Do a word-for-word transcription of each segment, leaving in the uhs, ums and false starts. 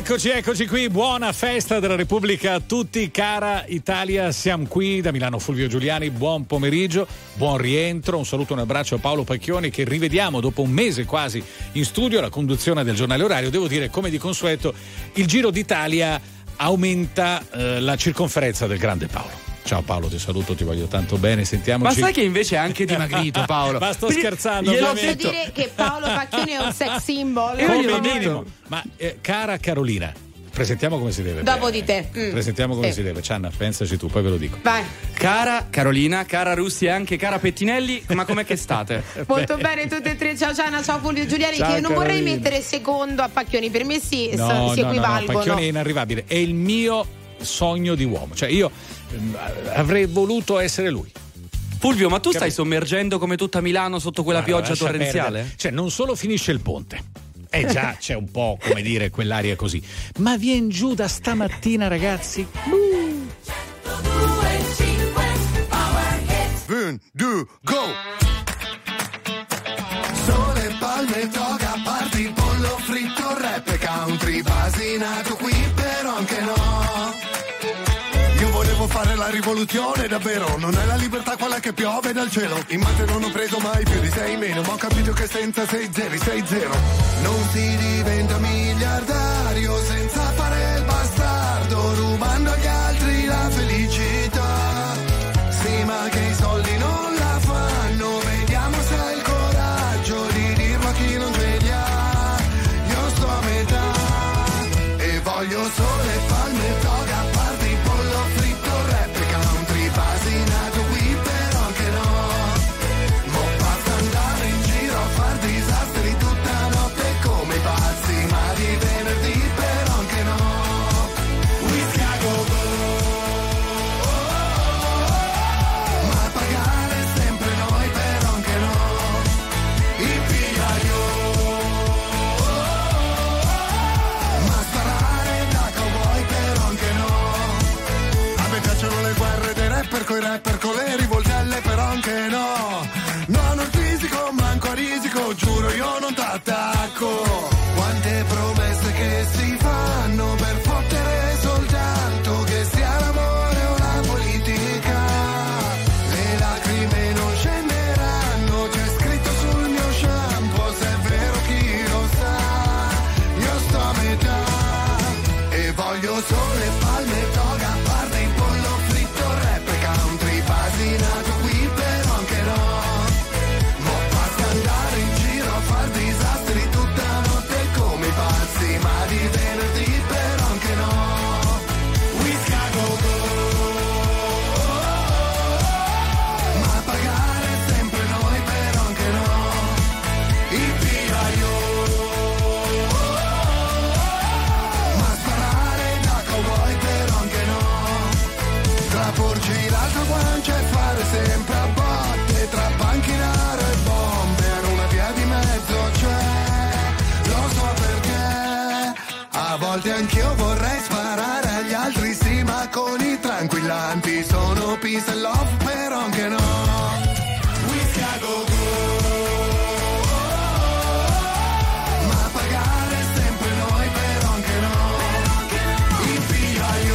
Eccoci, eccoci qui, buona festa della Repubblica a tutti, cara Italia, siamo qui da Milano. Fulvio Giuliani, buon pomeriggio, buon rientro, un saluto e un abbraccio a Paolo Pacchioni che rivediamo dopo un mese quasi in studio, la conduzione del giornale orario. Devo dire, come di consueto, il Giro d'Italia aumenta eh, la circonferenza del grande Paolo. Ciao Paolo, ti saluto, ti voglio tanto bene, sentiamoci. Ma sai che invece è anche dimagrito, Paolo? Ma sto scherzando. Glielo posso dire che Paolo Pacchioni è un sex symbol. Come minimo. Ma eh, cara Carolina, presentiamo come si deve. Dopo beh, di te. Mm. Presentiamo come sì. si deve. Cianna, pensaci tu, poi ve lo dico. Vai. Cara Carolina, cara Russi e anche cara Pettinelli, ma com'è che state? Molto bene tutte e tre, ciao Cianna, ciao Fulvio Giuliani, Ciao, che non Carolina. vorrei mettere secondo a Pacchioni, per me sì, No, so, no, si no, equivalgono. no, Pacchioni è inarrivabile, è il mio sogno di uomo, cioè io ehm, avrei voluto essere lui. Fulvio, ma tu Capito? stai sommergendo come tutta Milano sotto quella Guarda, pioggia lascia torrenziale? perdere. Cioè non solo finisce il ponte, eh già c'è un po', come dire, quell'aria così, ma vien giù da stamattina, ragazzi. Uh. Un, due, go! Sole, palme, toga, party, pollo fritto, rap, country, basinato qui, però anche no. Io volevo fare la rivoluzione, davvero, non è la libertà quella che piove dal cielo. In mate non ho preso mai più di sei meno, ma ho capito che senza sei zeri, sei zero. Non si diventa miliardario senza fare il bastardo, rubando agli altri la felicità. Sì, ma che i soldi non la fanno, vediamo se hai il coraggio di dirlo a chi non ce li ha. Io sto a metà e voglio sole, palme, toga, party, pollo fritto, rap, country, basinato qui, però anche no. Mo' basta andare in giro a far disastri tutta notte come i pazzi, ma di venerdì però anche no. Whisky a go go. Per coi rapper con le rivoltelle però anche no. Non ho il fisico, manco a risico, giuro io non t'attacco. Quante promesse che si fanno per fottere soltanto che sia l'amore o la politica. Le lacrime non scenderanno, c'è scritto sul mio shampoo, se è vero chi lo sa. Io sto a metà e voglio sole, palme, toga, party, pollo fritto, rap, basinato qui però anche no. Mo' basta andare in giro a far disastri tutta notte come i pazzi, ma di venerdì però anche no. Whisky a go go. Ma a pagare sempre noi però anche no. Il piaio. Ma sparare da cowboy però anche no. Tra porci l'altra guancia e fare sempre a botte, tra panchinaro e bomber, una via di mezzo c'è, lo so perché, a volte anch'io vorrei sparare agli altri sì, ma con i tranquillanti sono peace and love, però anche no. Whisky a go go. Ma pagare sempre noi, però anche no. Il piaio.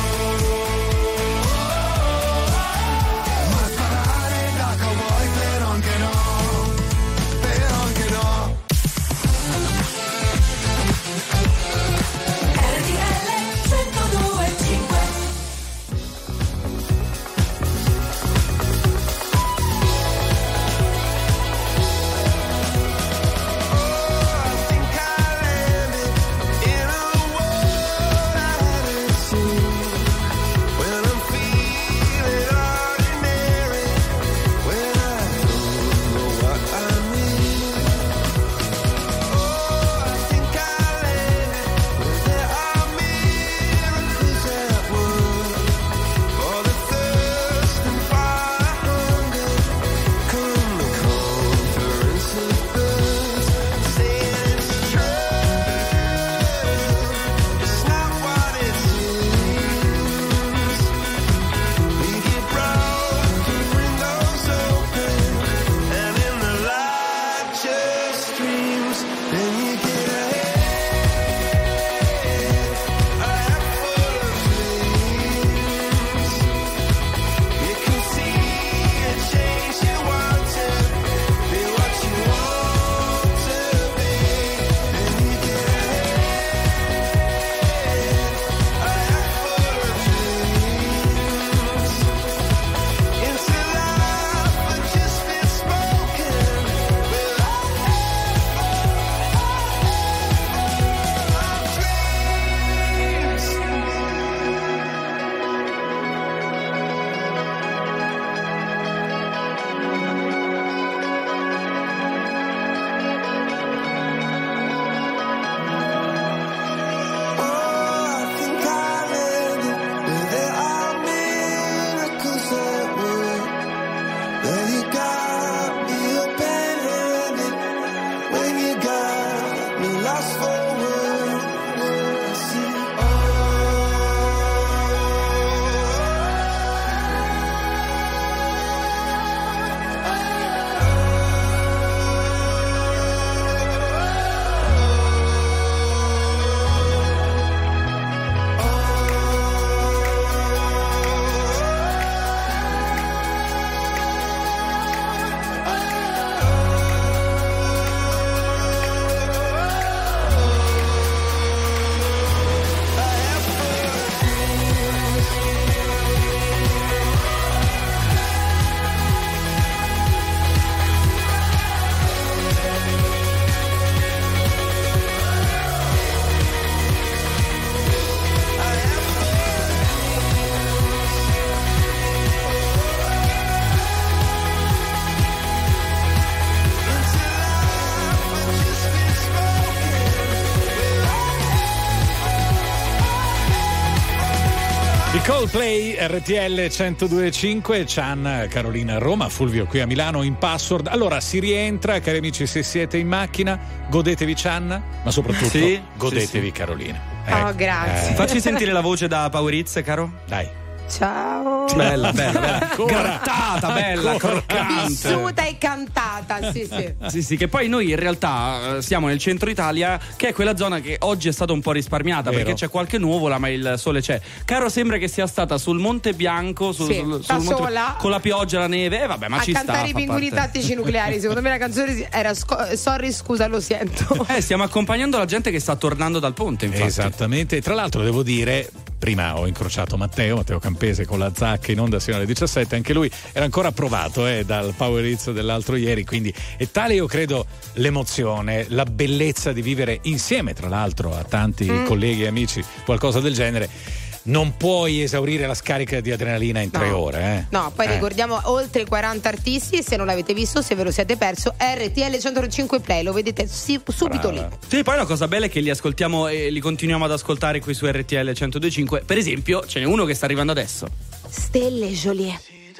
Coldplay, R T L centodue e cinque, Chan, Carolina a Roma, Fulvio qui a Milano in Password. Allora si rientra, cari amici, se siete in macchina, godetevi Chan, ma soprattutto sì, godetevi sì, sì. Carolina. Oh, Ecco. grazie. Eh. Facci sentire la voce da Powerizze, caro. Dai. Ciao. Bella, bella, bella. Ancora. Grattata, bella, Ancora. croccante. Vissuta e cantata, sì, sì. Sì, sì, che poi noi in realtà eh, siamo nel centro Italia, che è quella zona che oggi è stata un po' risparmiata, Vero. perché c'è qualche nuvola, ma il sole c'è. Caro, sembra che sia stata sul Monte Bianco, sul, Sì, sul, da sul Monte- sola. con la pioggia, la neve, e vabbè, ma A ci sta. cantare i fa pinguini parte. tattici nucleari. Secondo me la canzone era sco- sorry, scusa, lo sento. Eh, stiamo accompagnando la gente che sta tornando dal ponte, infatti. Esattamente, tra l'altro devo dire, prima ho incrociato Matteo, Matteo Campese con la Zacca in onda sino alle diciassette, anche lui era ancora approvato eh, dal Powerizze dell'altro ieri, quindi è tale, io credo, l'emozione, la bellezza di vivere insieme, tra l'altro a tanti mm. colleghi e amici, qualcosa del genere. Non puoi esaurire la scarica di adrenalina in No. tre ore. Eh. No, poi eh. ricordiamo oltre quaranta artisti, e se non l'avete visto, se ve lo siete perso, R T L centocinque Play, lo vedete si- subito Brava. lì. Sì, poi la cosa bella è che li ascoltiamo e li continuiamo ad ascoltare qui su R T L centodue e cinque. Per esempio, ce n'è uno che sta arrivando adesso. Stelle Joliet.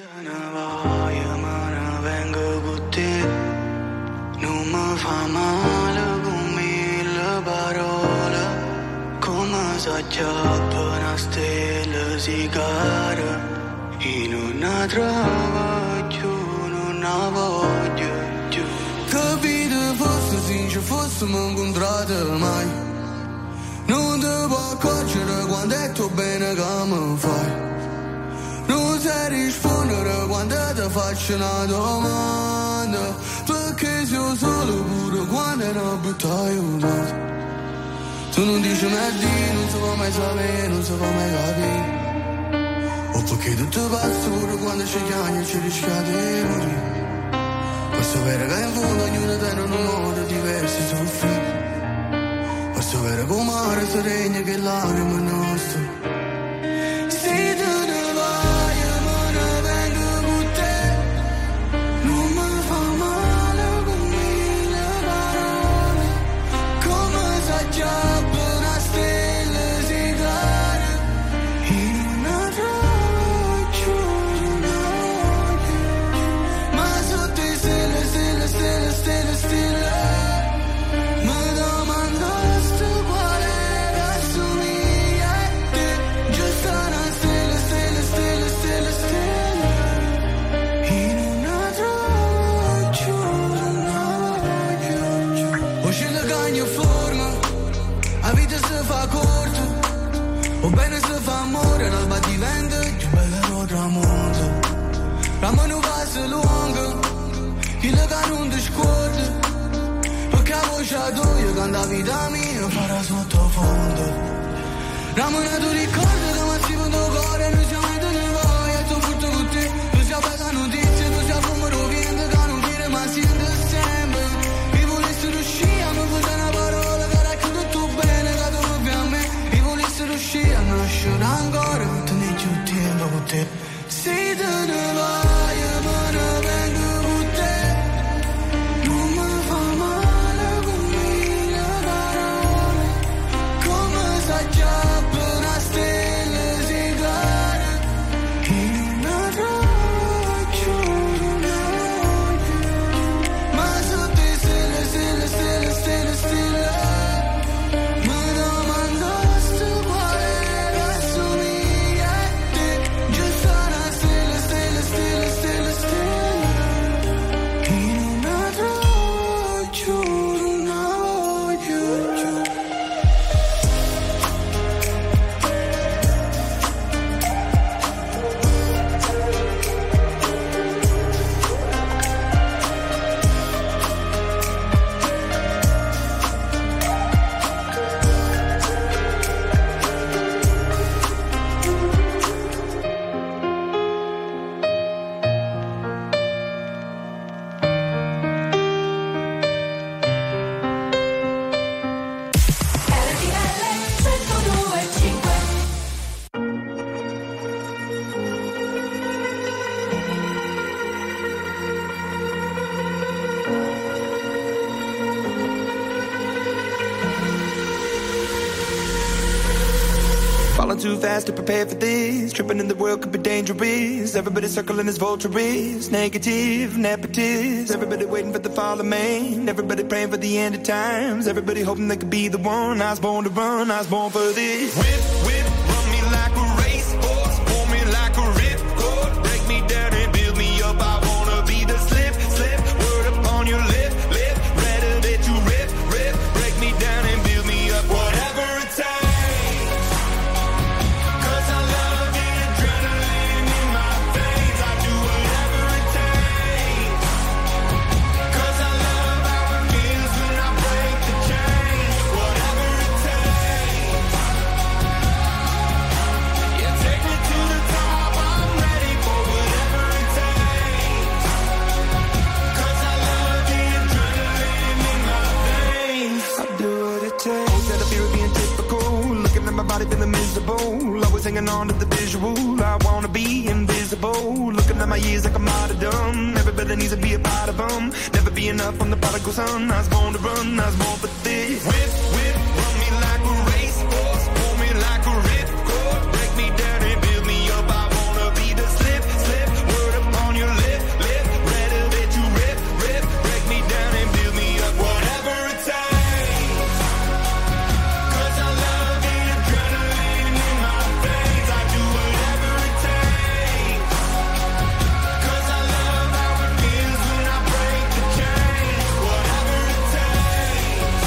Non mi fa male con mille parole, come s'acciappa una stella si cara, in una trova giù, non la voglio giù. Capite fosse sincer, fosse mi incontrate mai, non ti può accorgere quando è tutto bene che mi fai. Non sai rispondere quando ti faccio una domanda, perché sei solo pure quando non buttai una. Tu non dici merdi, non si può mai sapere, non si può mai capire. O perché tutto passa pure quando ci chiami e ci rischia di morire. Per sapere che in fondo ognuno tiene un modo diverso di soffrire. Per sapere che il mare si regna che lacrime nostre. Se tu ne vai, me ne vengo con te. Non mi fa male con mille parole, come s'acciappa una stella si cara, in una trova giù, una voglio. Ma sotto le stelle, stelle, stelle, stelle, stelle, mi domandaste quale assomiglia a te. Giusto una stella, stella, stella, stella, stella, in una trova giù, una voglio. O c'è la cagna forma, la vita si fa corta, o bene si fa amore, l'alba diventa più bella del tramonto. La mano passa lunga, chi la che non ti scorda, perché la voce a tua quando la vita mia farà sottofondo. La mano tu ricorda che mi si punto cuore, noi siamo in due voi, e tu furto con te, tu sei bella notizia, tu sei fumo rovente, che non viene ma siente sempre. Io volessi riuscire a mi fare una parola, che racconta tutto bene, che tu mi fai a me. Io volessi riuscire a nascere ancora, che tenere più tempo con te. Se te ne vai, me ne vengo con te. Non mi fa male con mille parole, come s'acciappa una stella si cara, Falling too fast to prepare for this. Tripping in the world could be dangerous. Everybody circling as vultures. Negative, nepotist. Everybody waiting for the fall of man. Everybody praying for the end of times. Everybody hoping they could be the one. I was born to run, I was born for this. Whip, whip, run me like a racehorse. Pull me like a ripcord. Break me down and build me up. I wanna be the slip, slip. Word upon your lip, lip. Rather that you rip, rip. Break me down and build me up. Whatever it takes. Cause I love the adrenaline in my veins. I do whatever it takes. Cause I love how it feels when I break the chains. Whatever it takes. Yeah, take me to the top. I'm ready for whatever it takes. Cause I love the adrenaline in my veins. I do what it takes. Instead of fear of being typical, looking at my body feeling miserable. Always hanging on to the visual. I wanna be invisible. Looking at my years like I'm out of dumb. Everybody needs to be a part of them. Never be enough on the prodigal son. I was born to run, I was born for this. Whip, whip, run me like a racehorse. Pull me like a ripcord. Break me down and build me up. I wanna be the slip, slip. Word upon your lip, lip. Rather that you rip, rip. Break me down and build me up. Whatever it takes. Cause I love the adrenaline in my veins. I do whatever it takes. Cause I love how it feels when I break the chains. Whatever it takes.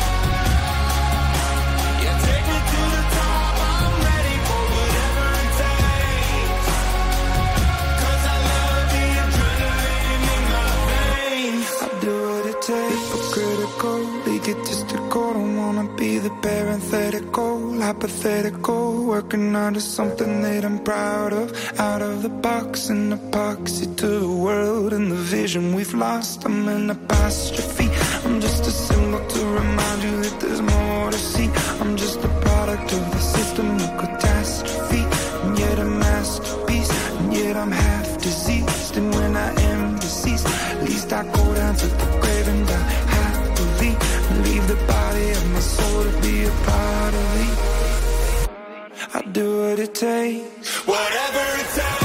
Yeah, take me to the top. I'm ready for whatever it takes. Cause I love the adrenaline in my veins. I do what it takes. Hypocritical, egotistical. Don't wanna be the parenthetical, hypothetical. Working under something that I'm proud of. Out of the box, an epoxy to the world and the vision we've lost. I'm an apostrophe. I'm just a symbol to remind you that there's more to see. I'm just a product of the system of catastrophe. And yet a masterpiece. And yet I'm half diseased. And when I am deceased, at least I go down to the grave and die happily. And leave the body of my soul to be a part of me. I do what it takes. Whatever it takes.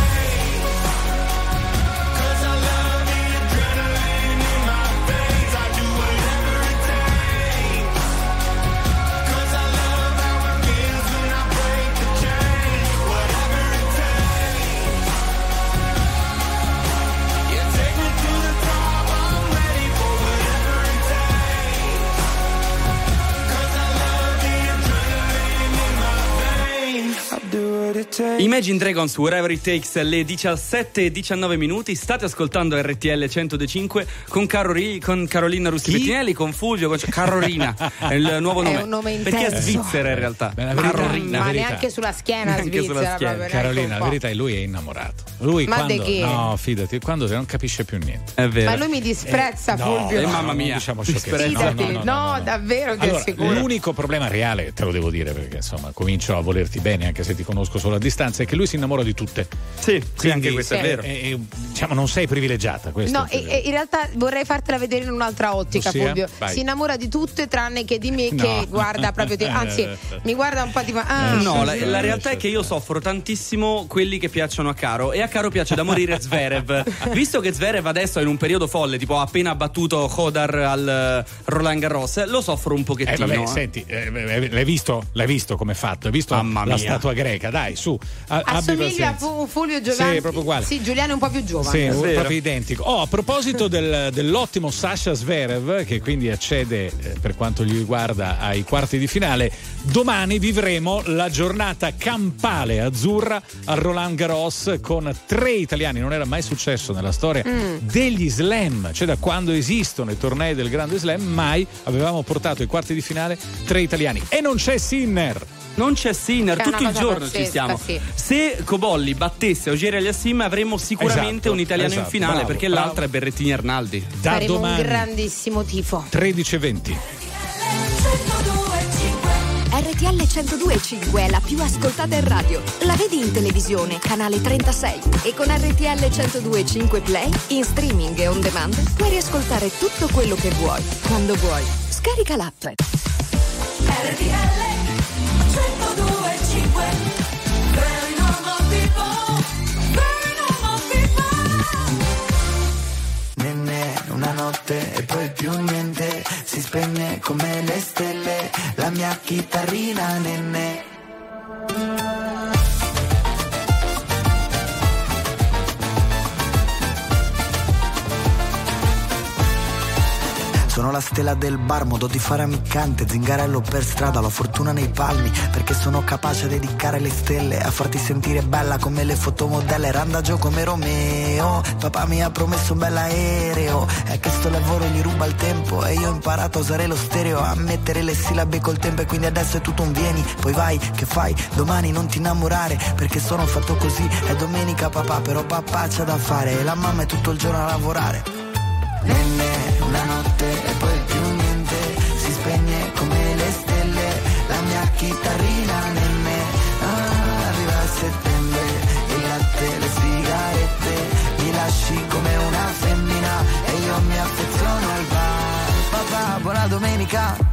Cause I love the adrenaline in my veins. I do whatever it takes. Cause I love how it feels when I break the chains. Whatever it takes. Yeah, take me to the top. I'm ready for whatever it takes. Cause I love the adrenaline in my veins. I do what it takes. Imagine Dragons, Whatever It Takes, alle diciassette e diciannove minuti. State ascoltando R T L centodue e cinque con, Carori, con Carolina Russi Pettinelli, con Fulvio, con Carolina, è il nuovo nome. È un nome perché intenso. è svizzera in realtà. Beh, la verità- Carolina. Ma verità. neanche sulla schiena Neanche svizzera sulla schiena. proprio, Carolina, neanche la un po'. verità è lui è innamorato. Lui Ma quando di chi? no, fidati, quando non capisce più niente. È vero. Ma lui mi disprezza, Eh, no, Fulvio. eh, mamma mia. non diciamo Ti sciocchezze. Fidati. No, davvero, ti Allora, assicuro. l'unico problema reale, te lo devo dire perché insomma comincio a volerti bene anche se ti conosco solo a distanza, è che lui si innamora di tutte. Sì, sì, Quindi, anche questo è eh, vero. eh, diciamo non sei privilegiata, questo No, è il e, vero. e in realtà vorrei fartela vedere in un'altra ottica, Ossia? Fulvio. Vai. Si innamora di tutte tranne che di me, No. che guarda proprio te. Anzi, mi guarda un po' tipo. Ah, No, la, la realtà è che io soffro tantissimo quelli che piacciono a Caro, e a Caro piace da morire Zverev. Visto che Zverev adesso è in un periodo folle, tipo ha appena battuto Hodar al eh, Roland Garros, lo soffro un Eh pochettino. vabbè, eh. senti, eh, l'hai visto? L'hai visto come è fatto? Hai visto Mamma la mia. statua greca? Dai, su. a- abbi assomiglia a pazienza. Fu- Fulvio Giovanni. Sì, proprio uguale. Sì, Giuliano è un po' più giovane. Sì, vero. proprio identico. Oh, a proposito del- dell'ottimo Sasha Zverev, che quindi accede eh, per quanto gli riguarda ai quarti di finale, domani vivremo la giornata campale azzurra al Roland Garros con tre italiani. Non era mai successo nella storia degli slam, cioè da quando esistono i tornei del Grande Slam mai avevamo portato ai quarti di finale tre italiani, e non c'è Sinner. Non c'è Sinner, Che è tutto una il cosa giorno ci pazzesca, stiamo. sì. Se Cobolli battesse Auger Aliassime avremmo sicuramente Esatto, un italiano esatto, in finale, bravo, perché bravo. l'altro è Berrettini Arnaldi. Da Faremo domani un grandissimo tifo. tredici e venti. R T L centodue e cinque è la più ascoltata in radio. La vedi in televisione, canale trentasei. E con R T L centodue e cinque Play, in streaming e on demand, puoi riascoltare tutto quello che vuoi, quando vuoi. Scarica l'app. R T L centodue e cinque notte e poi più niente, si spegne come le stelle, la mia chitarrina nenne. Sono la stella del bar, modo di fare ammiccante, zingarello per strada, la fortuna nei palmi, perché sono capace di dedicare le stelle a farti sentire bella come le fotomodelle, randagio come Romeo. Papà mi ha promesso un bell'aereo, è che sto lavoro gli ruba il tempo e io ho imparato a usare lo stereo, a mettere le sillabe col tempo, e quindi adesso è tutto un vieni, poi vai, che fai, domani non ti innamorare, perché sono fatto così, è domenica papà, però papà c'ha da fare e la mamma è tutto il giorno a lavorare. Nenne, una notte e poi più niente, si spegne come le stelle, la mia chitarrina nenne. Ah, arriva a settembre, il latte, le sigarette, mi lasci come una femmina e io mi affeziono al bar. Papà, buona domenica.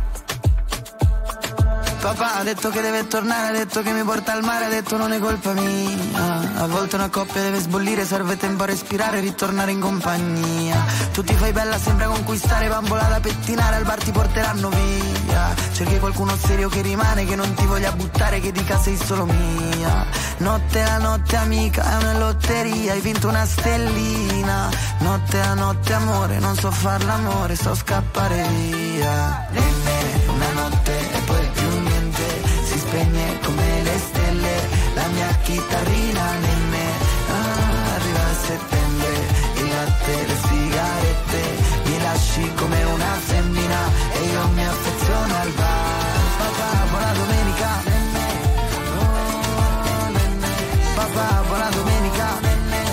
Papà ha detto che deve tornare, ha detto che mi porta al mare, ha detto non è colpa mia. A volte una coppia deve sbollire, serve tempo a respirare e ritornare in compagnia. Tu ti fai bella, sembra conquistare, bambola da pettinare, al bar ti porteranno via. Cerchi qualcuno serio che rimane, che non ti voglia buttare, che dica sei solo mia. Notte la notte amica, è una lotteria, hai vinto una stellina. Notte la notte amore, non so far l'amore, so scappare via. Nenne, una notte e poi più si spegne come le stelle, la mia chitarrina nenne. Ah, arriva a settembre, il latte, le sigarette, mi lasci come una femmina e io mi affeziono al bar. Papà, buona domenica, nenne. Oh, nenne. Papà, buona domenica, nenne.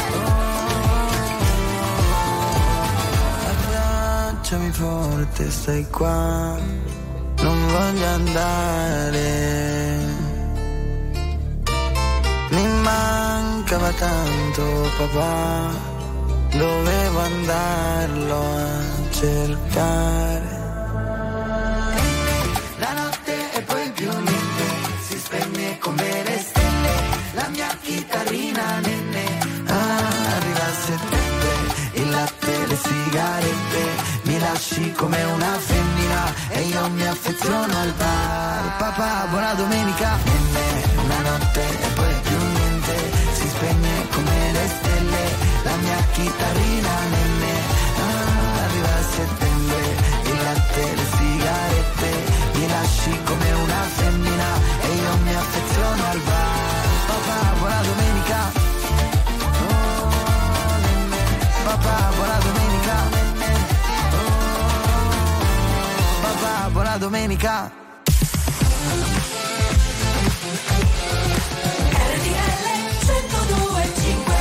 Oh, abbracciami forte, stai qua, non voglio andare, mi mancava tanto papà, dovevo andarlo a cercare. La notte e poi più niente, si spegne come le stelle, la mia chitarrina nenne. Ah, arriva a settembre, il latte, le sigarette, mi lasci come una femmina e io mi affeziono al bar. Papà, buona domenica. Nenne, una notte e poi più niente, si spegne come le stelle, la mia chitarrina nenne. Ah, arriva a settembre, il latte, le sigarette, mi lasci come una femmina e io mi affeziono al bar. Papà, buona domenica. Oh, nenne. Papà, buona domenica. Papà, buona domenica. R T L centodue e cinque.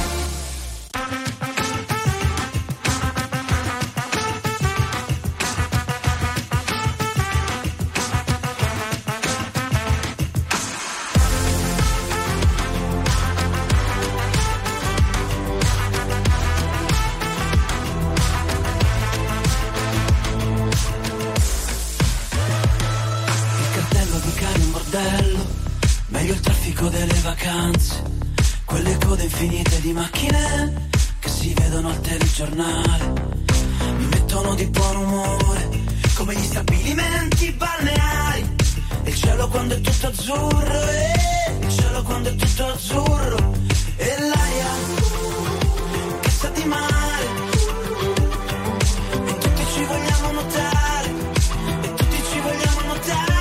Meglio il traffico delle vacanze, quelle code infinite di macchine che si vedono al telegiornale, mi mettono di buon umore come gli stabilimenti balneari. E il cielo quando è tutto azzurro, e il cielo quando è tutto azzurro, e l'aria che sa di mare, e tutti ci vogliamo nuotare, e tutti ci vogliamo nuotare.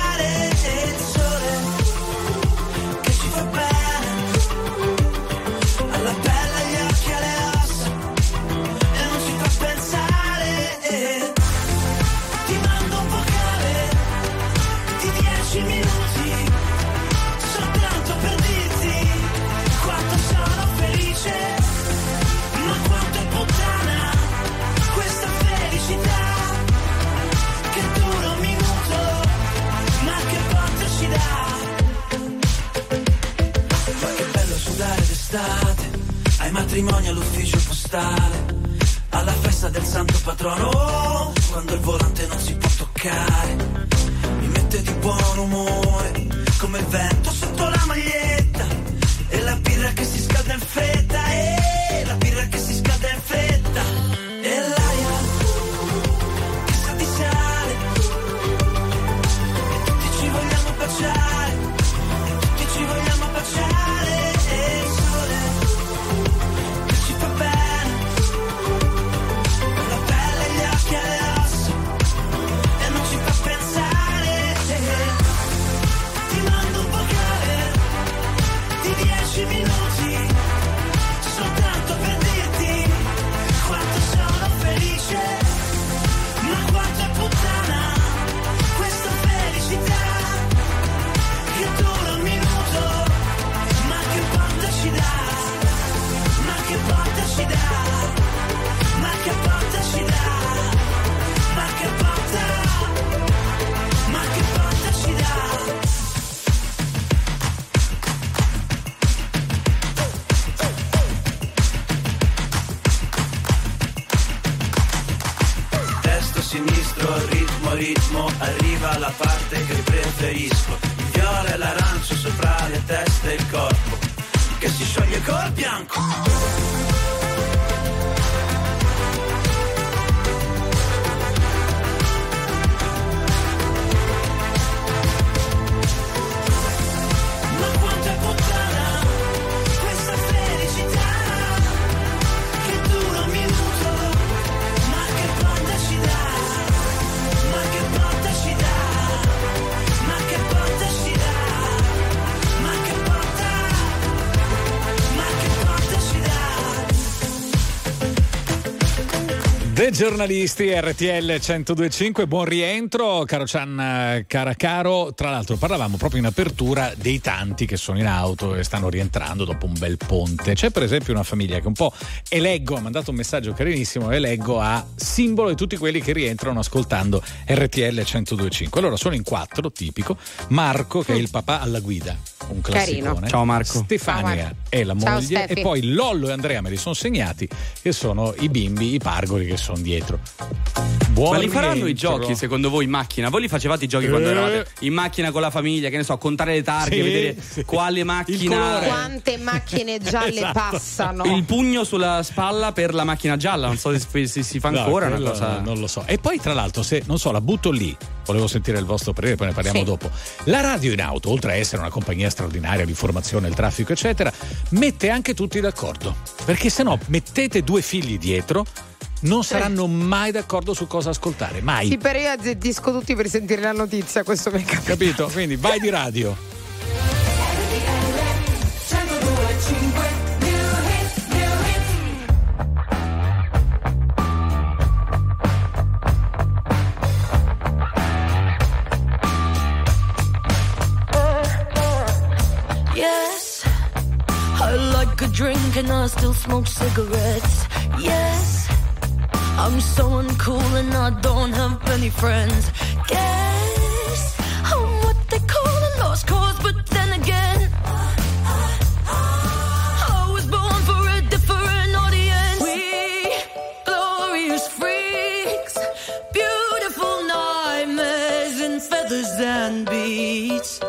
Ai matrimoni all'ufficio postale, alla festa del santo patrono, oh, quando il volante non si può toccare, mi mette di buon umore come il vento sotto la maglietta, e la birra che si scalda in fretta, e la birra che si scalda in fretta, e l'aria sinistro, ritmo, ritmo, arriva la parte che preferisco. Il viola e l'arancio sopra le teste e il corpo, che si scioglie col bianco. The Giornalisti, R T L centodue e cinque, buon rientro caro Gian, cara caro. Tra l'altro parlavamo proprio in apertura dei tanti che sono in auto e stanno rientrando dopo un bel ponte. C'è per esempio una famiglia che un po' eleggo, ha mandato un messaggio carinissimo, eleggo a simbolo di tutti quelli che rientrano ascoltando R T L centodue e cinque. Allora sono in quattro, tipico. Marco che è il papà alla guida, un classicone. Carino. Ciao Marco. Stefania Ciao, è la Ciao, moglie Stefi. e poi Lollo e Andrea me li sono segnati, che sono i bimbi, i pargoli che sono dietro. Buon Ma li faranno i rientro. giochi secondo voi in macchina? Voi li facevate i giochi quando Eh. eravate in macchina con la famiglia, che ne so, contare le targhe, Sì, vedere sì. quale Il macchina. colore. Quante macchine gialle Esatto. passano. Il pugno sulla spalla per la macchina gialla, non so se si, si fa No, ancora una quello cosa. non lo so. E poi tra l'altro, se non so, la butto lì, volevo sentire il vostro parere, poi ne parliamo Sì. dopo. La radio in auto, oltre a essere una compagnia straordinaria di informazione, il traffico eccetera, mette anche tutti d'accordo, perché se no mettete due figli dietro, non saranno mai d'accordo su cosa ascoltare, mai. Sì, però io azzettisco tutti per sentire la notizia, questo mi è capitato. Capito? Quindi vai di radio. Yes, I like a drink and I still smoke cigarettes. Yes, I'm so uncool and I don't have any friends. Guess I'm what they call a lost cause, but then again, I was born for a different audience. We glorious freaks, beautiful nightmares in feathers and beats.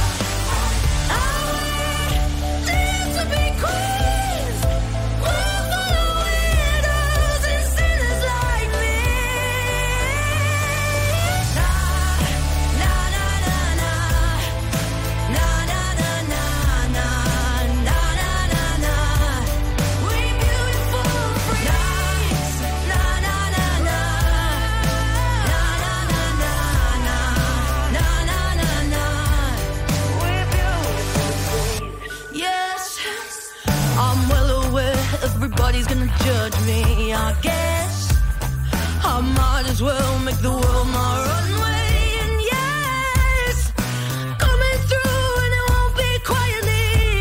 Everybody's gonna judge me, I guess. I might as well make the world my runway. And yes, coming through and it won't be quietly.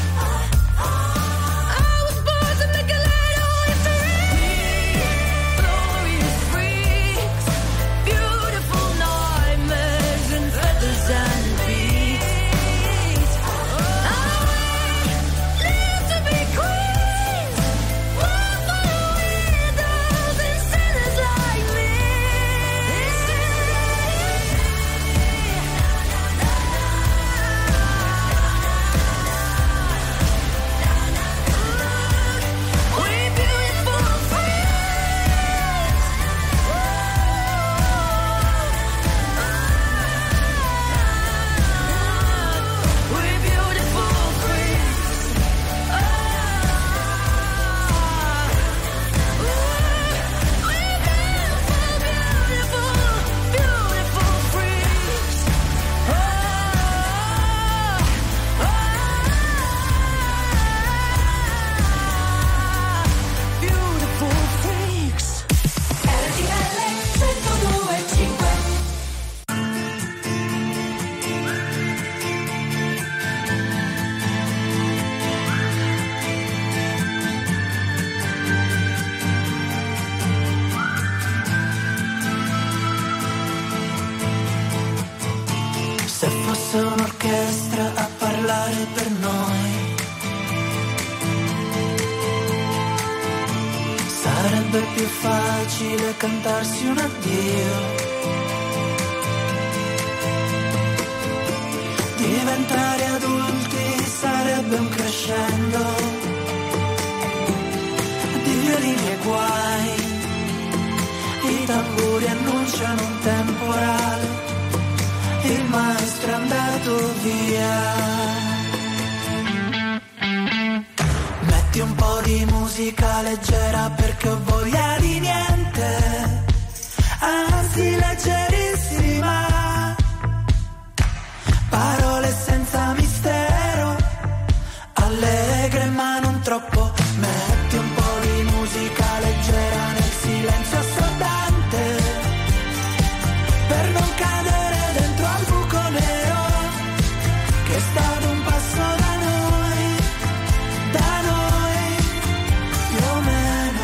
I was born to make a little history. Glorious freaks, beautiful nightmares and feathers and beats. I live to be queen. Se fosse un'orchestra a parlare per noi, sarebbe sarebbe più facile cantarsi un addio. Diventare adulti sarebbe un crescendo di violini e guai. I tamburi annunciano un temporale, il maestro è andato via. Metti un po' di musica leggera perché ho voglia di niente, anzi leggerissima. Parole senza mistero, allegre ma non troppo. Metti un po' di musica leggera nel silenzio assordante, per non cadere dentro al buco nero, che è stato un passo da noi, da noi, più o meno.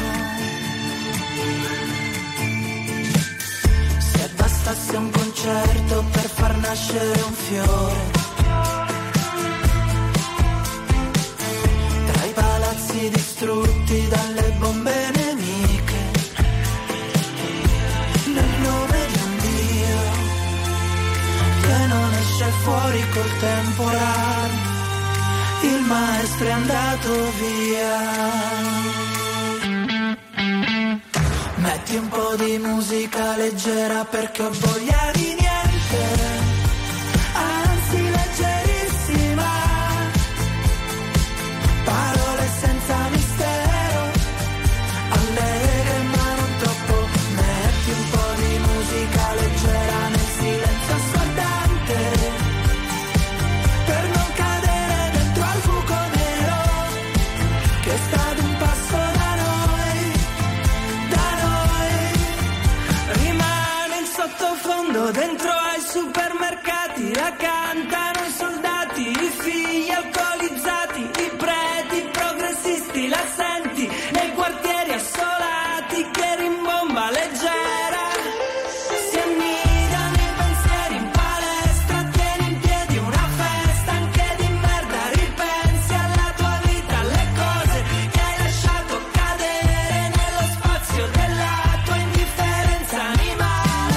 Se bastasse un concerto per far nascere un fiore, tra i palazzi distrutti dalle bombe nemiche, nel nome di un Dio che non esce fuori col temporale, il maestro è andato via. Metti un po' di musica leggera perché ho voglia di niente, anzi leggerissima. Parole senza mistero, allegre ma non troppo. Metti un po' di musica leggera nel silenzio assordante, per non cadere dentro al buco nero, che è stato un passo da noi, da noi. Rimane in sottofondo dentro ai supermercati, la cantano i soldati, i figli alcolizzati, i preti progressisti, la senti nei quartieri assolati che rimbomba leggera. Si annidano i pensieri in palestra, tieni in piedi una festa anche di merda, ripensi alla tua vita, alle cose che hai lasciato cadere nello spazio della tua indifferenza animale.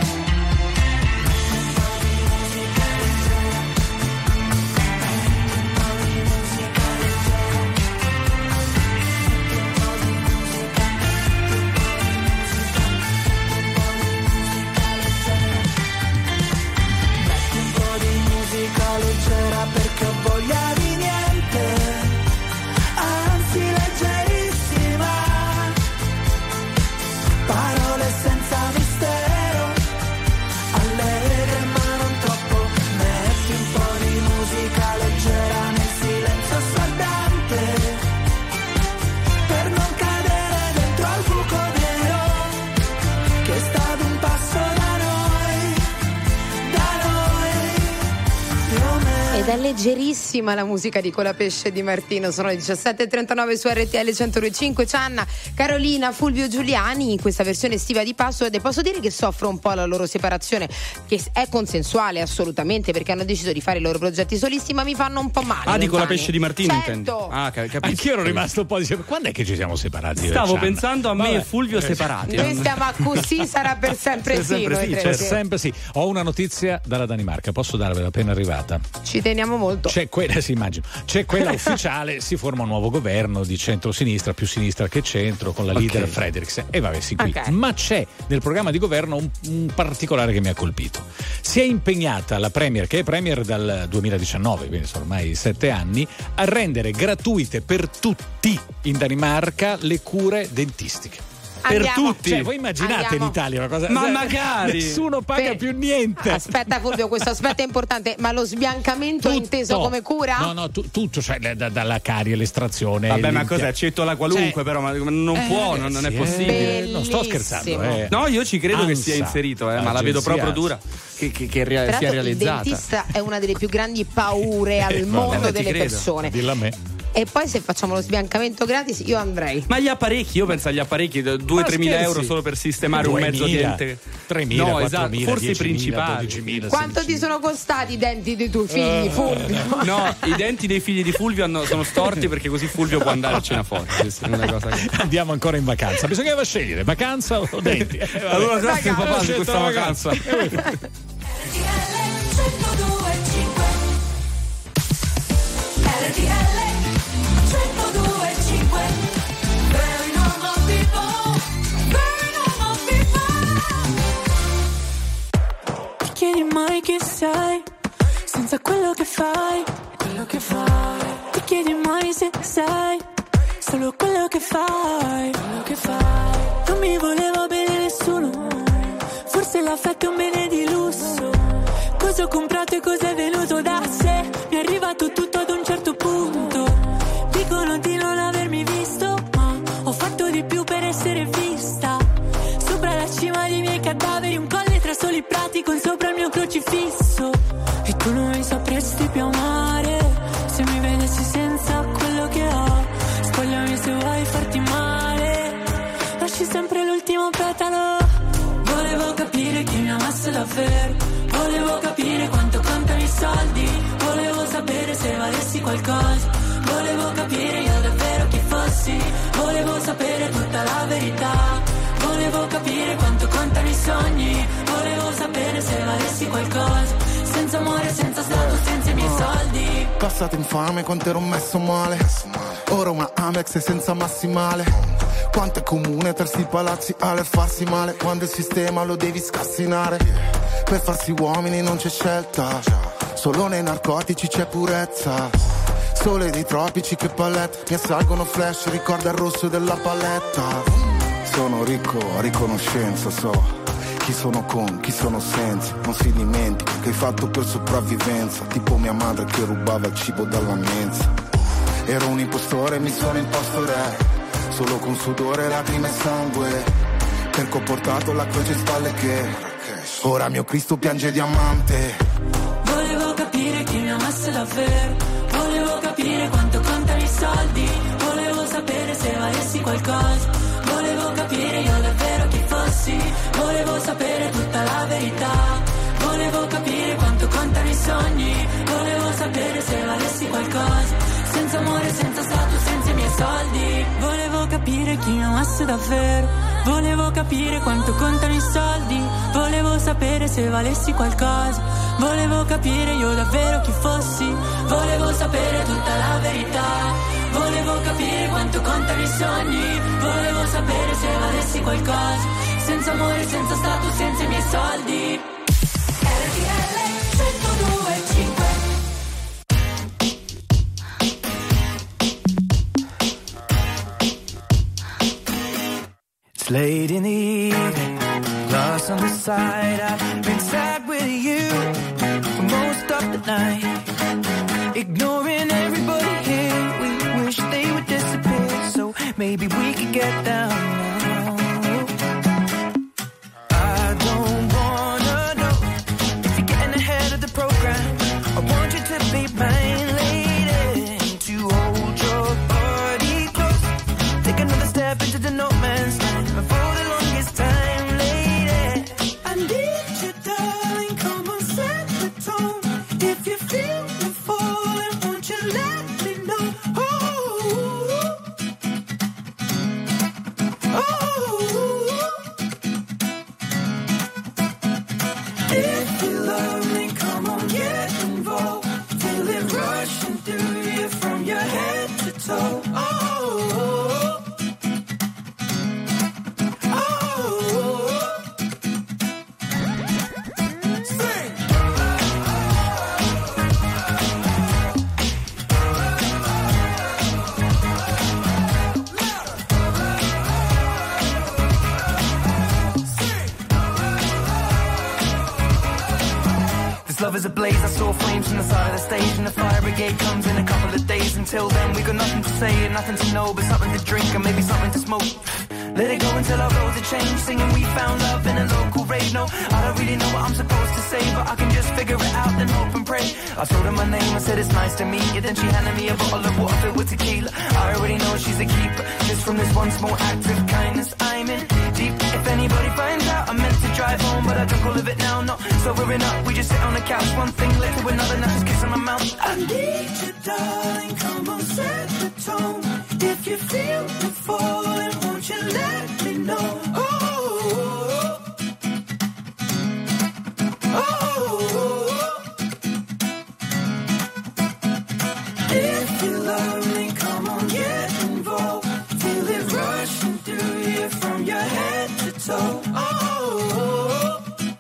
Metti un po' di musica leggera perché ho voglia di niente, anzi leggerissima. Parole senza mistero, allegre ma non troppo. Metti un po' di musica leggera nel silenzio assordante, per non cadere dentro al buco nero, che è stato un passo da noi, da noi, più o meno. Ed è leggerissima la musica di Colapesce di Martino. Sono le diciassette e trentanove su R T L centodue e cinque. Gianna, Carolina, Fulvio Giuliani in questa versione estiva di Password. E posso dire che soffro un po' la loro separazione, che è consensuale assolutamente, perché hanno deciso di fare i loro progetti solisti, ma mi fanno un po' male. Ah, di lontani. Colapesce di Martino, Certo. intendi? Ah, ca- capisco. Anch'io ero rimasto un po' di. Quando è che ci siamo separati? io e Stavo Gianna? pensando a me Vabbè. e Fulvio separati. Noi stiamo a così, sarà per sempre Sì, sì, sempre noi sì, tre, C'è sì. sempre sì. Ho una notizia dalla Danimarca, posso darvela appena arrivata. Ci teniamo molto. C'è quella, sì, immagino. C'è quella ufficiale, si forma un nuovo governo di centro-sinistra, più sinistra che centro, con la leader Ok. Frederiksen. E vabbè, sì, qui. Ok. Ma c'è nel programma di governo un, un particolare che mi ha colpito. Si è impegnata la Premier, che è Premier dal duemiladiciannove, quindi sono ormai sette anni, a rendere gratuite per tutti in Danimarca le cure dentistiche. Per Andiamo. tutti. Cioè, voi immaginate Andiamo. in Italia una cosa. Ma cioè, magari. nessuno paga Per- più niente. Aspetta Fulvio, questo aspetto è importante, ma lo sbiancamento è Tutto. inteso come cura? No, no, tu- tutto, cioè da- dalla carie, l'estrazione. Vabbè, ma l'impianto. cos'è? Cettola qualunque, Cioè, però, ma non eh, può, non, non è sì, possibile. eh, non sto scherzando. Eh. No, io ci credo che Ansa, sia inserito, eh, ma la vedo agenzia proprio Ansa. dura che, che, che rea- Peraltro sia il realizzata. dentista è una delle più grandi paure al Eh, mondo vabbè, ti delle credo. persone. Dilla a me. e poi se facciamo lo sbiancamento gratis io andrei. Ma gli apparecchi, io penso agli apparecchi due tre mila euro solo per sistemare un mezzo dente. tremila, no, esatto, quattromila, forse i diecimila, principali. dodicimila, Quanto ti sono costati i denti dei tuoi figli, Fulvio? No, i denti dei figli di Fulvio hanno, sono storti perché così Fulvio può andare a cena fuori. Questa è una cosa che... Andiamo ancora in vacanza. Bisognava scegliere vacanza o denti. Eh, vabbè. Allora grazie Vacanza, papà di scelto questa la vacanza. Ti chiedi mai chi sei senza quello che fai, quello che fai. Ti chiedi mai se sei solo quello che fai, quello che fai. Non mi voleva bene nessuno, forse l'affetto è un bene di lusso. Cosa ho comprato e cosa è venuto da sé? Mi è arrivato tutto ad un certo punto. Dicono di non avermi visto, ma ho fatto di più per essere vista. Sopra la cima dei miei cadaveri, un colle tra soli prati con sopra il mio crocifisso. E tu non mi sapresti più amare se mi vedessi senza quello che ho. Spogliami se vuoi farti male, lasci sempre l'ultimo petalo. Volevo capire chi mi amasse davvero, volevo capire quanto contano i soldi, volevo sapere se valessi qualcosa, volevo capire io davvero chi fossi, volevo sapere tutta la verità, volevo capire quanto contano i sogni, volevo sapere se valessi qualcosa, senza amore, senza status, senza i miei soldi. Passato infame quanto ero messo male, ora una Amex senza massimale. Quanto è comune tersi palazzi alle farsi male, quando il sistema lo devi scassinare. Per farsi uomini non c'è scelta, solo nei narcotici c'è purezza. Sole dei tropici che palette, mi assalgono flash, ricorda il rosso della paletta. Sono ricco a riconoscenza, so chi sono con, chi sono senza. Non si dimentica che hai fatto per sopravvivenza, tipo mia madre che rubava il cibo dalla mensa. Ero un impostore, mi sono imposto re, solo con sudore, lacrime e sangue, perché ho portato la croce in spalle che ora mio Cristo piange diamante. Volevo capire chi mi amasse davvero, volevo capire quanto contano i soldi, volevo sapere se valessi qualcosa, volevo capire io davvero chi fossi, volevo sapere tutta la verità, volevo capire quanto contano i sogni, volevo sapere se valessi qualcosa, senza amore, senza status, senza i miei soldi. Volevo capire chi mi amasse davvero, volevo capire quanto contano i soldi, volevo sapere se valessi qualcosa, volevo capire io davvero chi fossi, volevo sapere tutta la verità, volevo capire quanto contano i sogni, volevo sapere se valessi qualcosa, senza amore, senza status, senza i miei soldi. R T L centodue e cinque. It's late in the evening, lost on the side. I've been sad with you for most of the night, ignoring everybody here. We wish they would disappear, so maybe we could get down now. I don't wanna know if you're getting ahead of the program. I want you to be mine, lady, to hold your body close. Take another step into the no man's land. For the longest time, lady, I need you, darling. Come on, set the tone. If you feel me falling, won't you let me know? Oh, This love is a blaze, I saw flames from the side of the stage, and the fire brigade comes in a couple of days. Until then we got nothing to say and nothing to know, but something to drink and maybe something to smoke. Let it go until our roads are changed, singing we found love in a local rave. No, I don't really know what I'm supposed to say, but I can just figure it out and hope and pray. I told her my name, I said it's nice to meet you, then she handed me a bottle of water filled with tequila. I already know she's a keeper, just from this one small act of kindness. I'm in deep, if anybody finds out, I meant to drive home, but I drunk all of it now. Not sobering up, we just sit on the couch, one thing led to another, now just kiss on my mouth. I need you, darling, come on, set the tone. If you feel the falling, won't you let me know? Oh, oh, oh, oh. If you love me, come on, get involved. Feel it rushing through you from your head to toe. Oh, oh, oh.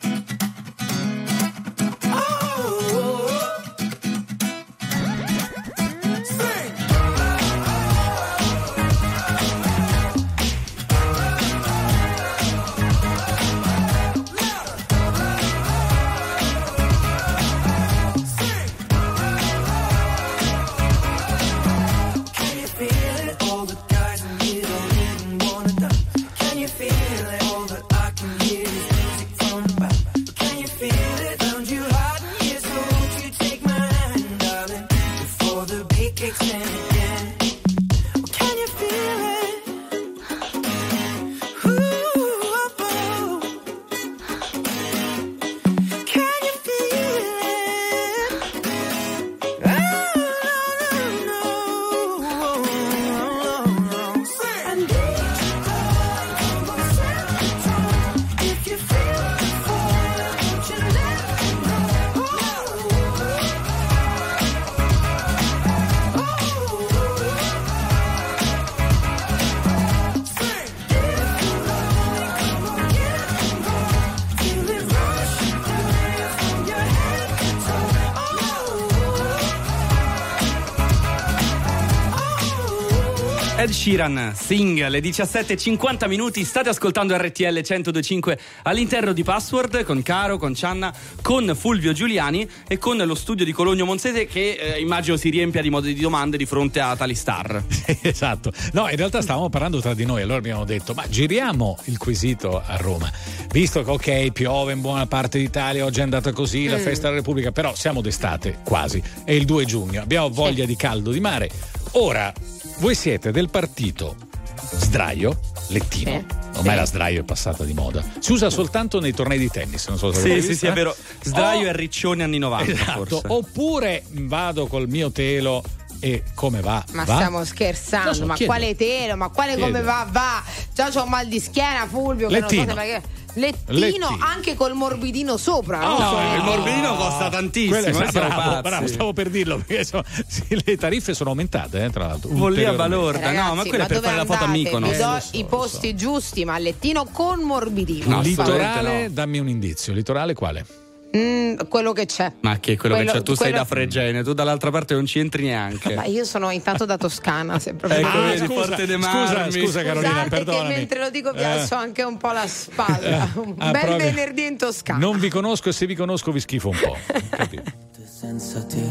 Ed Sheeran, Sing, alle diciassette e cinquanta minuti, state ascoltando R T L centodue e cinque all'interno di Password con Caro, con Cianna, con Fulvio Giuliani e con lo studio di Cologno Monzese che eh, immagino si riempia di modi di domande di fronte a tali star. Esatto, no, in realtà stavamo parlando tra di noi, allora abbiamo detto ma giriamo il quesito a Roma, visto che ok piove in buona parte d'Italia, oggi è andata così la Mm. festa della Repubblica, però siamo d'estate quasi, è il due giugno, abbiamo voglia Sì. di caldo, di mare. Ora voi siete del partito sdraio, lettino, Sì. ormai Sì. la sdraio è passata di moda, si usa soltanto nei tornei di tennis, non so se Sì, avete sì, visto, sì, è eh? vero. Sdraio Oh, e riccione anni novanta, esatto. forse. Oppure vado col mio telo e come va? Ma va? stiamo scherzando, Lo so, ma chiedo. quale telo, ma quale come Chiedo. va? Va, già c'ho mal di schiena, Fulvio, che Lettino. non so se perché. Lettino, Lettino. anche col morbidino sopra. Oh, non so, il lettino. morbidino costa tantissimo, Quello è- noi siamo bravo, pazzi. bravo, stavo per dirlo perché insomma, sì, le tariffe sono aumentate, eh, tra l'altro. Follia ulteriormente. balorda, Ragazzi, no, ma quella è per dove fare la foto a andate? Mykonos. Vi do Eh, lo so, i lo posti so. giusti, ma lettino con morbidino. No, Litorale, assolutamente no. dammi un indizio. Litorale quale? Mm, quello che c'è. Ma che quello, Quello- che c'è, tu sei quello- da Fregene, tu dall'altra parte non ci entri neanche. Ma io sono intanto da Toscana, se proprio. Ecco, Ah, vedi, scusa, Forte dei scusa, Marmi. scusa Carolina, Scusate che perdonami. mentre lo dico vi Eh. alzo anche un po' la spalla. Un Ah, bel proprio. venerdì in Toscana. Non vi conosco e se vi conosco vi schifo un po'. Capito? Senza te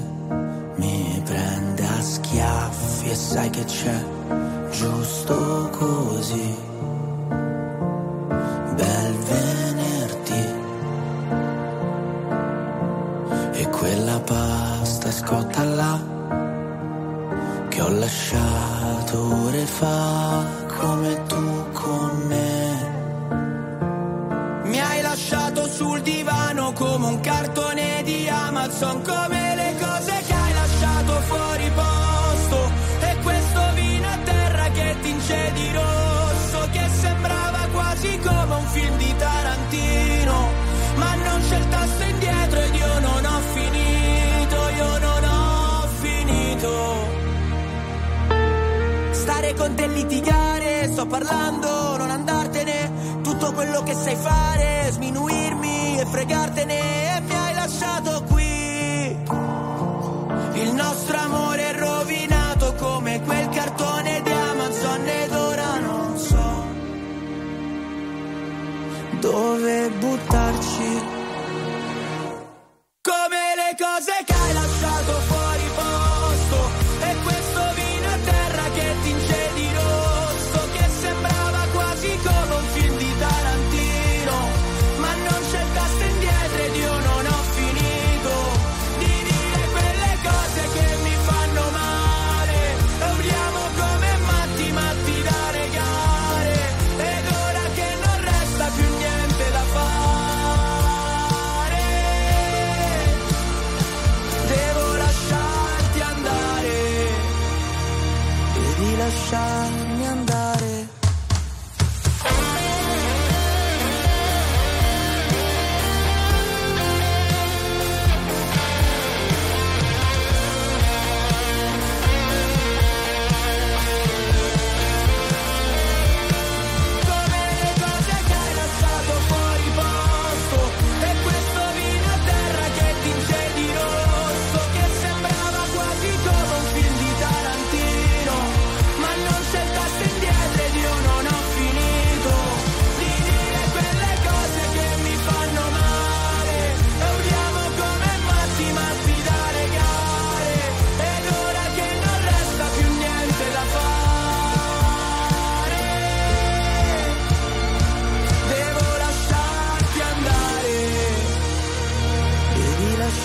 mi prende a schiaffi e sai che c'è giusto così. Bel venerdì e quella pasta scotta là che ho lasciato ore fa, come tu con me. Mi hai lasciato sul divano come un cartone di Amazon, come le cose che hai lasciato fuori posto, e questo vino a terra che tinge di rosso, che sembrava quasi come un film di Tarantino, ma non c'è il tasto indietro ed io non ho finito, io non ho finito. Stare con te e litigare, sto parlando, non andartene, tutto quello che sai fare, sminuirmi e fregartene, e mi hai lasciato qui. Il nostro amore è rovinato come quel cartone di Amazon ed ora non so dove buttarci. Come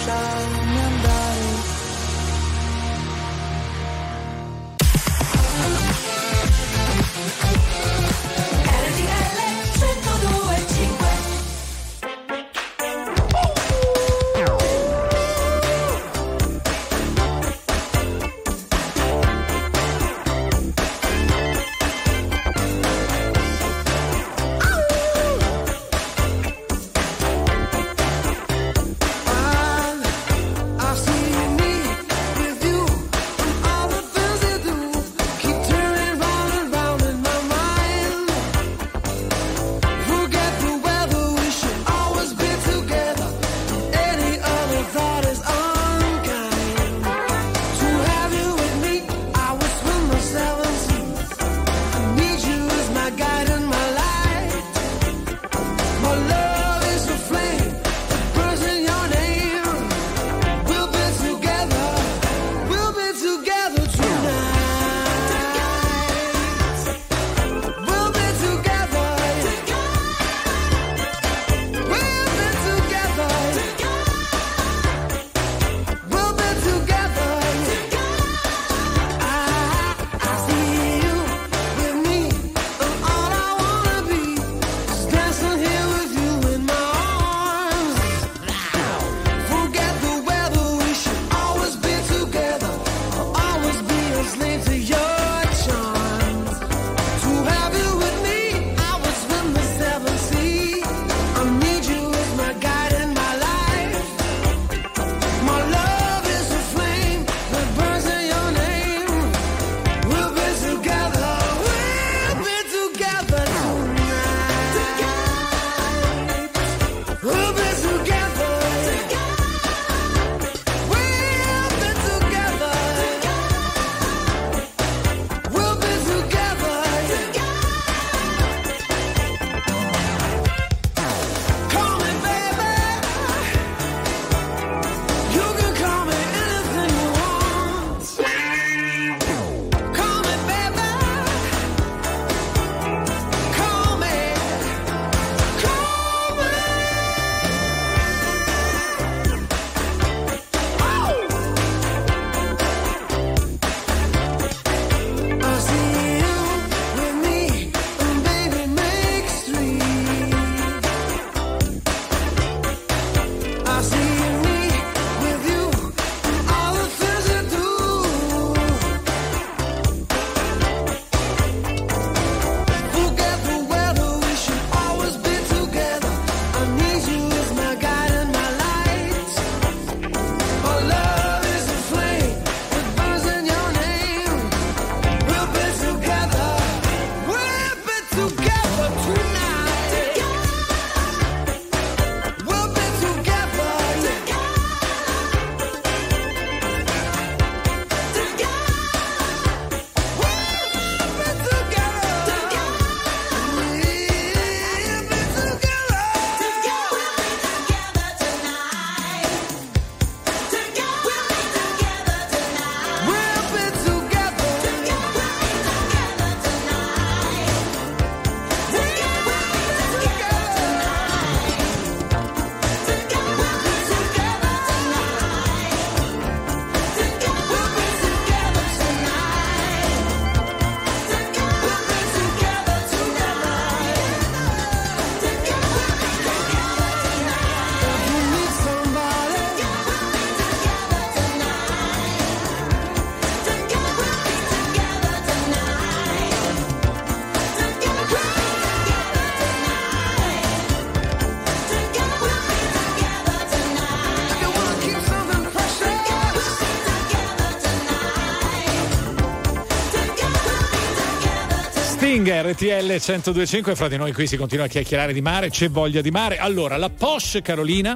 lasciarmi andare. R T L centodue e cinque, fra di noi qui si continua a chiacchierare di mare, c'è voglia di mare. Allora, la Porsche Carolina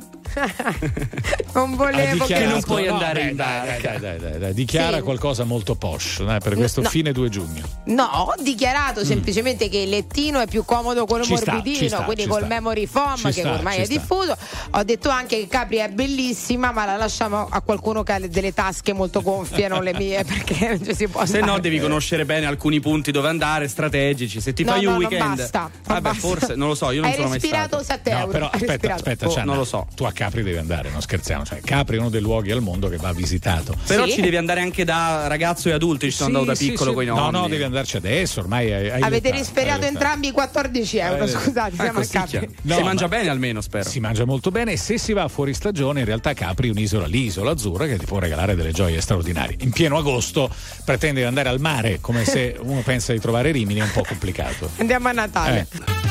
non volevo che non puoi no, andare dai, in barca. dai, dai, dai, dai, dichiara Sì. qualcosa molto posh, dai, per questo No. fine due giugno. No, ho dichiarato semplicemente che il lettino è più comodo quello Ci sta, morbidino, ci sta, quindi ci col sta. memory foam Ci che sta, ormai ci è sta. diffuso. Ho detto anche che Capri è bellissima, ma la lasciamo a qualcuno che ha delle tasche molto gonfie, non le mie, perché non ci si può Se andare. no devi conoscere bene alcuni punti dove andare, strategici. Se ti No, fai no, un non weekend, basta, non vabbè, basta. forse non lo so, io non Hai sono mai respirato stato. sette No, euro. però Hai aspetta, respirato. aspetta, Oh, Gianna, non lo so. Tu a Capri devi andare, non scherziamo, cioè Capri è uno dei luoghi al mondo che va visitato. Però Sì. ci devi andare anche da ragazzo e adulto, ci sono Sì, andato da sì, piccolo sì. coi No, nonni. no, devi andarci adesso, ormai hai, hai Avete l'età, risparmiato hai l'età. entrambi quattordici euro, Eh, scusate, siamo a Costicchia. Capri. No, si ma- mangia bene almeno, spero. Si mangia molto bene e se si va fuori stagione in realtà Capri è un'isola, l'isola azzurra, che ti può regalare delle gioie straordinarie. In pieno agosto pretende di andare al mare come se uno pensa di trovare Rimini, è un po' complicato. Andiamo a Natale. Eh.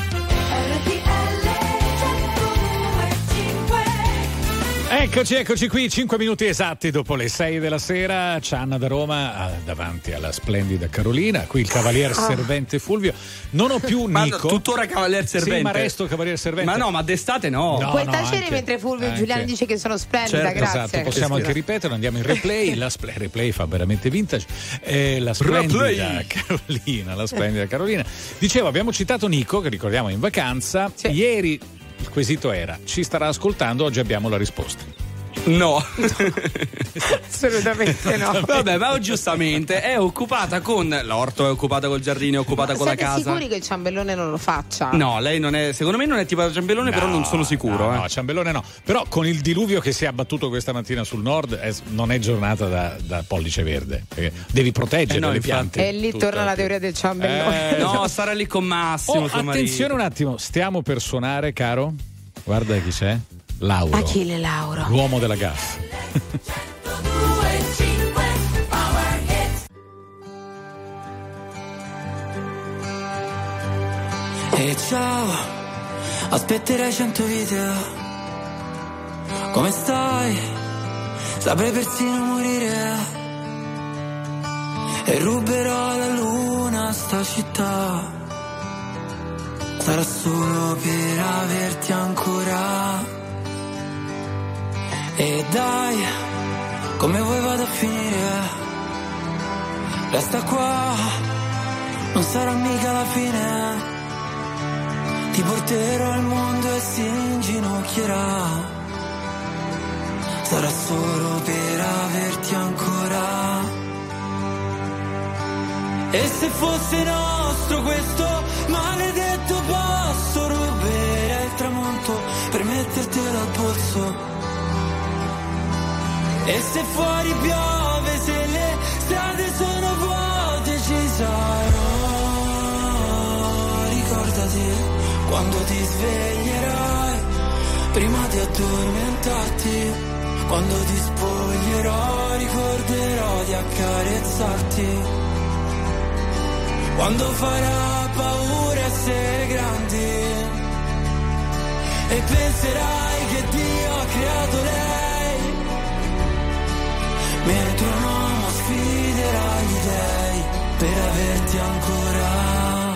Eccoci, eccoci qui, cinque minuti esatti dopo le sei della sera. Cianna da Roma ah, davanti alla splendida Carolina. Qui il cavalier servente Fulvio. Non ho più Ma Nico. tuttora cavalier servente. Sì, ma resto cavalier servente. Ma no, ma d'estate no. No. Puoi tacere anche- mentre Fulvio anche. Giuliani dice che sono splendida, Certo, grazie. Esatto, possiamo anche ripetere, andiamo in replay. La spl- replay fa veramente vintage. Eh, la splendida Replay. Carolina, la splendida Carolina. Dicevo, abbiamo citato Nico, che ricordiamo è in vacanza. Sì. Ieri il quesito era: ci starà ascoltando? Oggi abbiamo la risposta. No. Assolutamente no. Vabbè, ma giustamente è occupata con l'orto, è occupata col giardino, è occupata con la Siete casa. sicuri che il ciambellone non lo faccia? No, lei non è, secondo me non è tipo da ciambellone, però non sono sicuro. No, eh. no, ciambellone no. Però con il diluvio che si è abbattuto questa mattina sul nord eh, non è giornata da, da pollice verde. Perché devi proteggere Eh no, le infatti. piante. E lì tutte. torna la teoria del ciambellone. Eh, No, sarà lì con Massimo. Oh, suo attenzione marito. un attimo, stiamo per suonare, caro. Guarda chi c'è. Lauro. Achille Lauro. L'uomo della gaff. E ciao, aspetterai cento video. Come stai? Saprei persino morire. E ruberò la luna a sta città. Sarà solo per averti ancora. E dai, come vuoi vado a finire? Resta qua, non sarà mica la fine. Ti porterò al mondo e si inginocchierà. Sarà solo per averti ancora. E se fosse nostro questo maledetto posto, ruberei il tramonto per mettertelo al polso. E se fuori piove, se le strade sono vuote, ci sarò. Ricordati quando ti sveglierai, prima di addormentarti, quando ti spoglierò, ricorderò di accarezzarti. Quando farà paura essere grandi e penserai che Dio ha creato lei, mentre un uomo sfiderà gli dèi per averti ancora.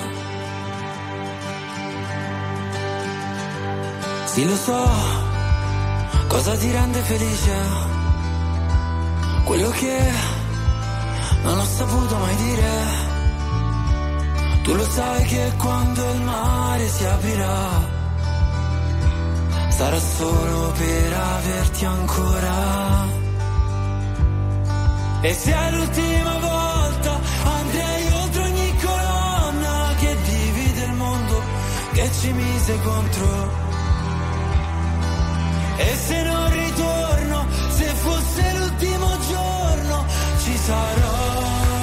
Sì, lo so, cosa ti rende felice? Quello che non ho saputo mai dire. Tu lo sai che quando il mare si aprirà, sarà solo per averti ancora. E se è l'ultima volta andrei oltre ogni colonna che divide il mondo, che ci mise contro. E se non ritorno, se fosse l'ultimo giorno, ci sarò.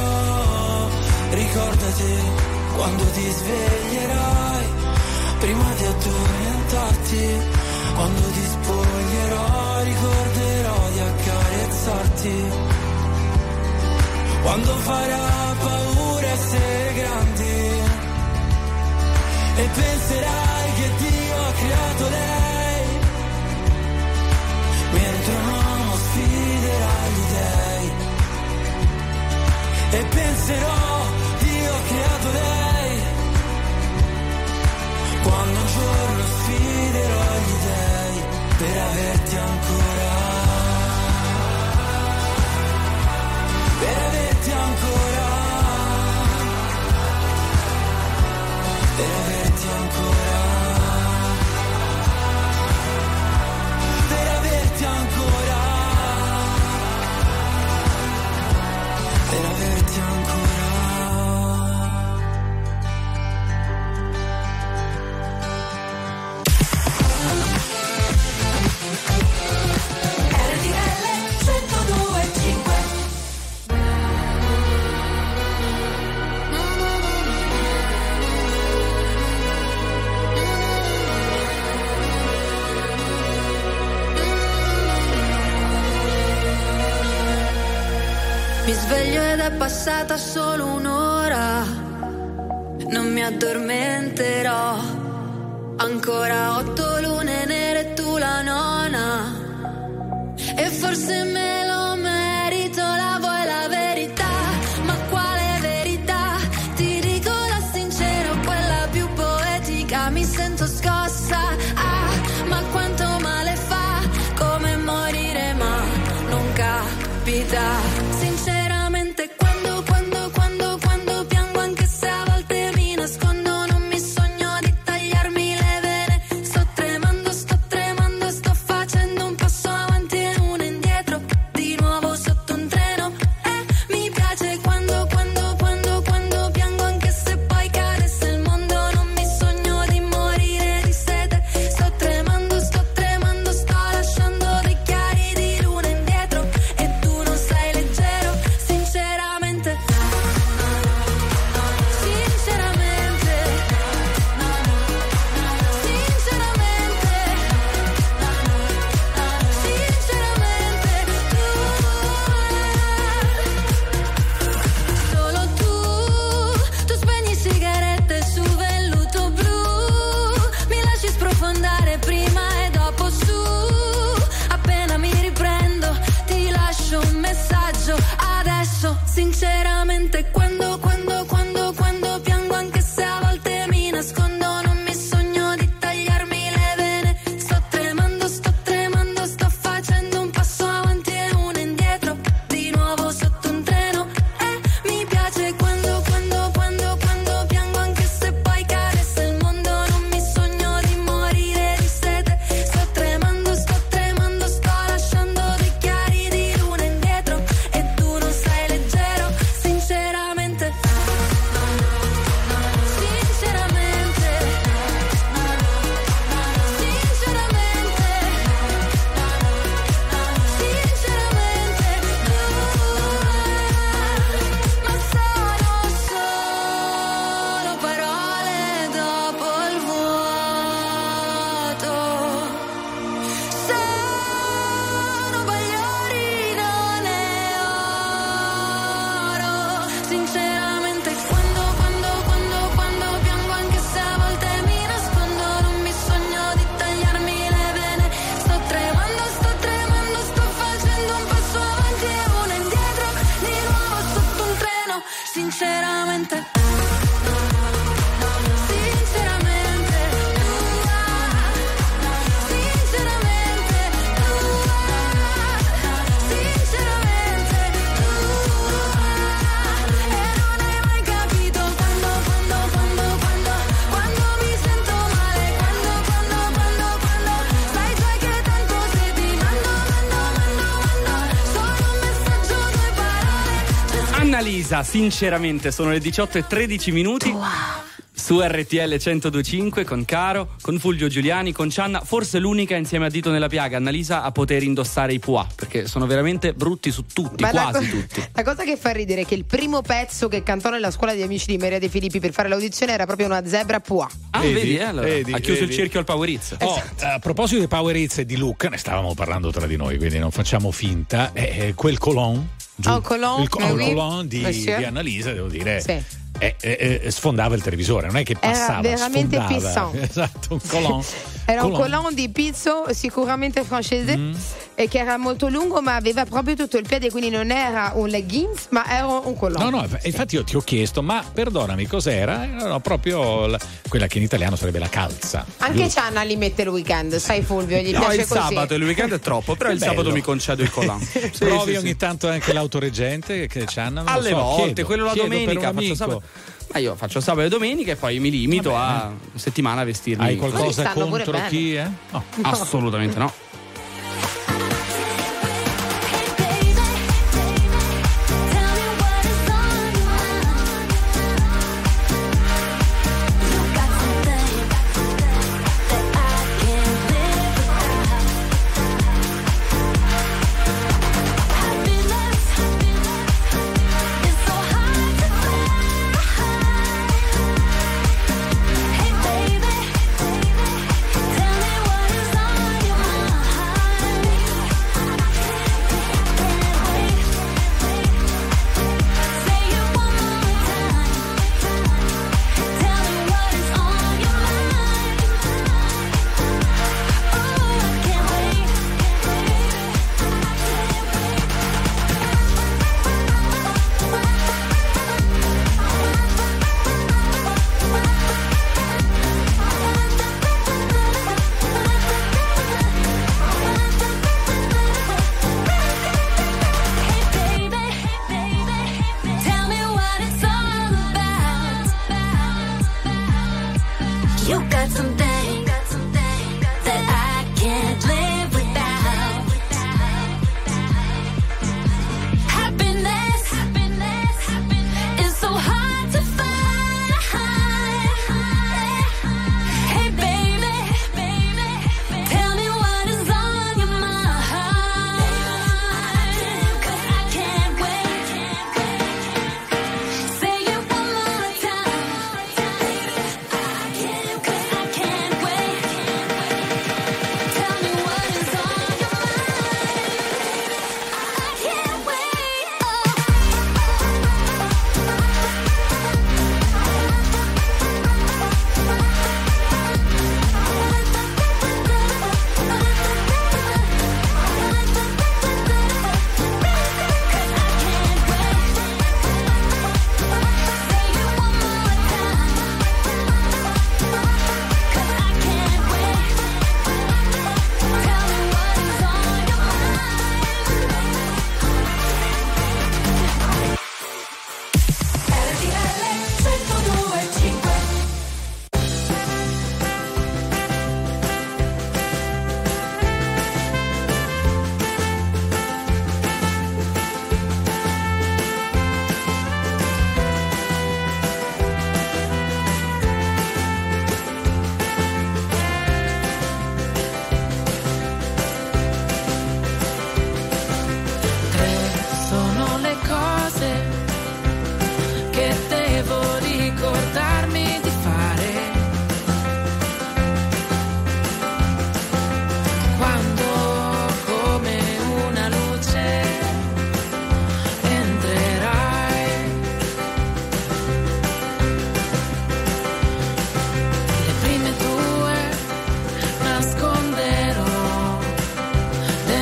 Ricordati quando ti sveglierai, prima di addormentarti, quando ti spoglierò, ricorderò di accarezzarti. Quando farà paura essere grandi e penserai che Dio ha creato lei, mentre un uomo sfiderà gli dèi. E penserò, Dio ha creato lei, quando un giorno sfiderò gli dèi per averti ancora. Per averti ancora. Per averti ancora. Per averti ancora. Per averti ancora. Mi sveglio ed è passata solo un'ora. Non mi addormenterò. Ancora otto lune nere e tu la nona. E forse me lo merito, la vuoi la verità? Ma quale verità? Ti dico la sincera, quella più poetica. Mi sento scossa, ah, ma quanto male fa. Come morire ma non capita. Sinceramente quando, quando, quando, quando piango, anche se a volte mi nascondo, non mi sogno di tagliarmi le vene. Sto tremando, sto tremando, sto facendo un passo avanti e uno indietro, di nuovo sotto un treno. E mi piace quando, quando, quando, quando piango, anche se poi cadesse il mondo, non mi sogno di morire di sete. Sto tremando, sto tremando, sto lasciando dei chiari di luna indietro, e tu non sei leggero. Sinceramente, sinceramente, sinceramente, sinceramente, tu, solo tu, tu spegni sigarette su velluto blu, mi lasci sprofondare prima e dopo su. Appena mi riprendo ti lascio un messaggio adesso. Sinceramente quando, quando, quando, quando piango, anche se a volte mi nascondo, non mi sogno di tagliarmi le vene. Sto tremando, sto tremando, sto facendo un passo avanti e uno indietro, di nuovo sotto un treno. E mi piace quando, quando, quando, quando piango, anche se poi cadesse il mondo, non mi sogno di morire di sete. Sto tremando, sto tremando, sto lasciando dei chiari di luna indietro, e tu non sei leggero. Sinceramente, sinceramente, sinceramente, sinceramente, ma sono solo parole dopo il vuoto. Sono bagliori, non è oro. Sinceramente quando, quando, quando, quando piango, anche se a volte mi nascondo, non mi sogno di tagliarmi le vene. Sto tremando, sto tremando, sto facendo un passo avanti e uno indietro, di nuovo sotto un treno. Sinceramente, sinceramente, sinceramente, sinceramente, e non hai mai capito quando, quando, quando, quando, quando mi sento male, quando, quando, quando, quando, sai già che tanto se ti mando, mando, mando, mando, solo un messaggio, due parole. Annalisa, sinceramente sono le diciotto e tredici minuti. Su R T L centodue e cinque con Caro, con Fulvio Giuliani, con Cianna, forse l'unica insieme a Dito nella piaga, Annalisa, a poter indossare i pois, perché sono veramente brutti su tutti, Ma la quasi co- tutti. La cosa che fa ridere è che il primo pezzo che cantò nella scuola di amici di Maria De Filippi per fare l'audizione era proprio una zebra pois. Ah, Vedi? vedi, eh, allora, Vedi, ha chiuso vedi. il cerchio al Power Hits. Oh, a proposito di Power Hits e di look, ne stavamo parlando tra di noi, quindi non facciamo finta. Eh, eh, quel colon, giù, Oh, colon, il, co- eh il oui. colon di, Monsieur. di Annalisa, devo dire. Sì. eh, eh, eh, sfondava il televisore, non è che passava, veramente sfondava. puissant. Esatto, un colon. Era un Colon. colon di pizzo sicuramente francese Mm. e che era molto lungo, ma aveva proprio tutto il piede, quindi non era un leggings ma era un colon. No, no, infatti io ti ho chiesto, ma perdonami, cos'era? Era proprio la- quella che in italiano sarebbe la calza. Anche giusto? Cianna li mette il weekend, sai Fulvio, gli No, piace il così. sabato e il weekend è troppo, però il Bello. sabato mi concedo il collan. Sì, Provi sì, ogni sì. tanto anche l'autoreggente che ci hanno. non lo Alle so, volte, chiedo, quello la chiedo per domenica un faccio amico. sabato. Ma io faccio sabato e domenica e poi mi limito Vabbè. a settimana a vestirmi. Hai Quelli qualcosa stanno pure contro bene. chi? Eh? No. Assolutamente no. Tell me what is on your mind.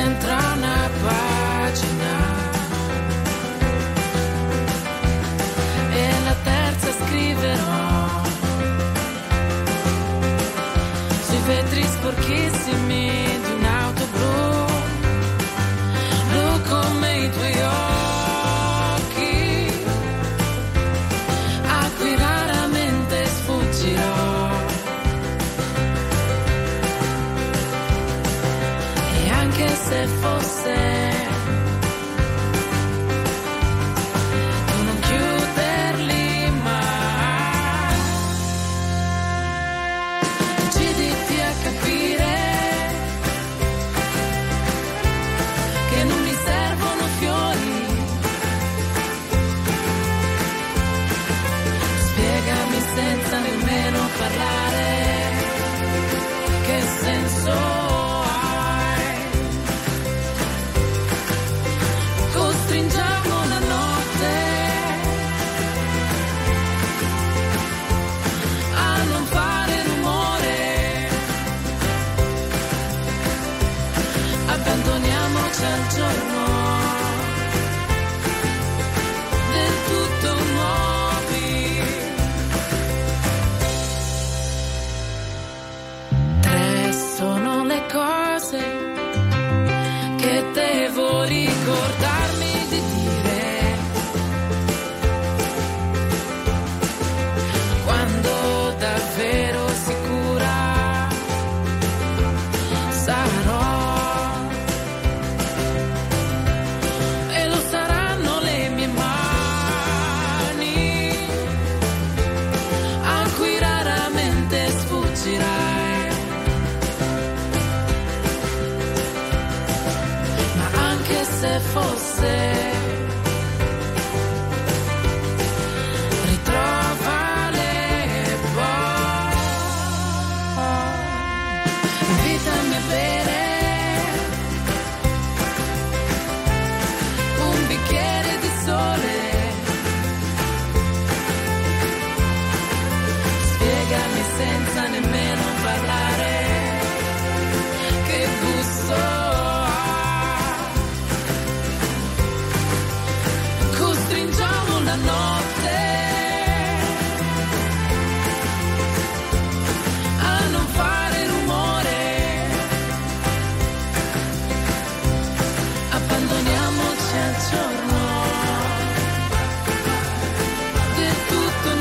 dentro una pagina e la terza scriverò sui vetri sporchissimi di un'auto blu, blu come i tuoi occhi, a cui raramente sfuggirò. E anche se fosse tu non chiuderli mai, deciditi a capire che non mi servono fiori, spiegami senza nemmeno parlare che senso hai, costringiamo la notte a non fare rumore, abbandoniamoci al giorno del tutto nuovi. Tre sono le cose che devo ricordarmi di dire quando davvero sicura sarò, e lo saranno le mie mani a cui raramente sfuggirai, ma anche se fosse ritrovale poi, invitami a bere un bicchiere di sole, spiegami senza nemmeno parlare che gusto ha, costringiamo la notte a non fare rumore, abbandoniamoci al giorno del tutto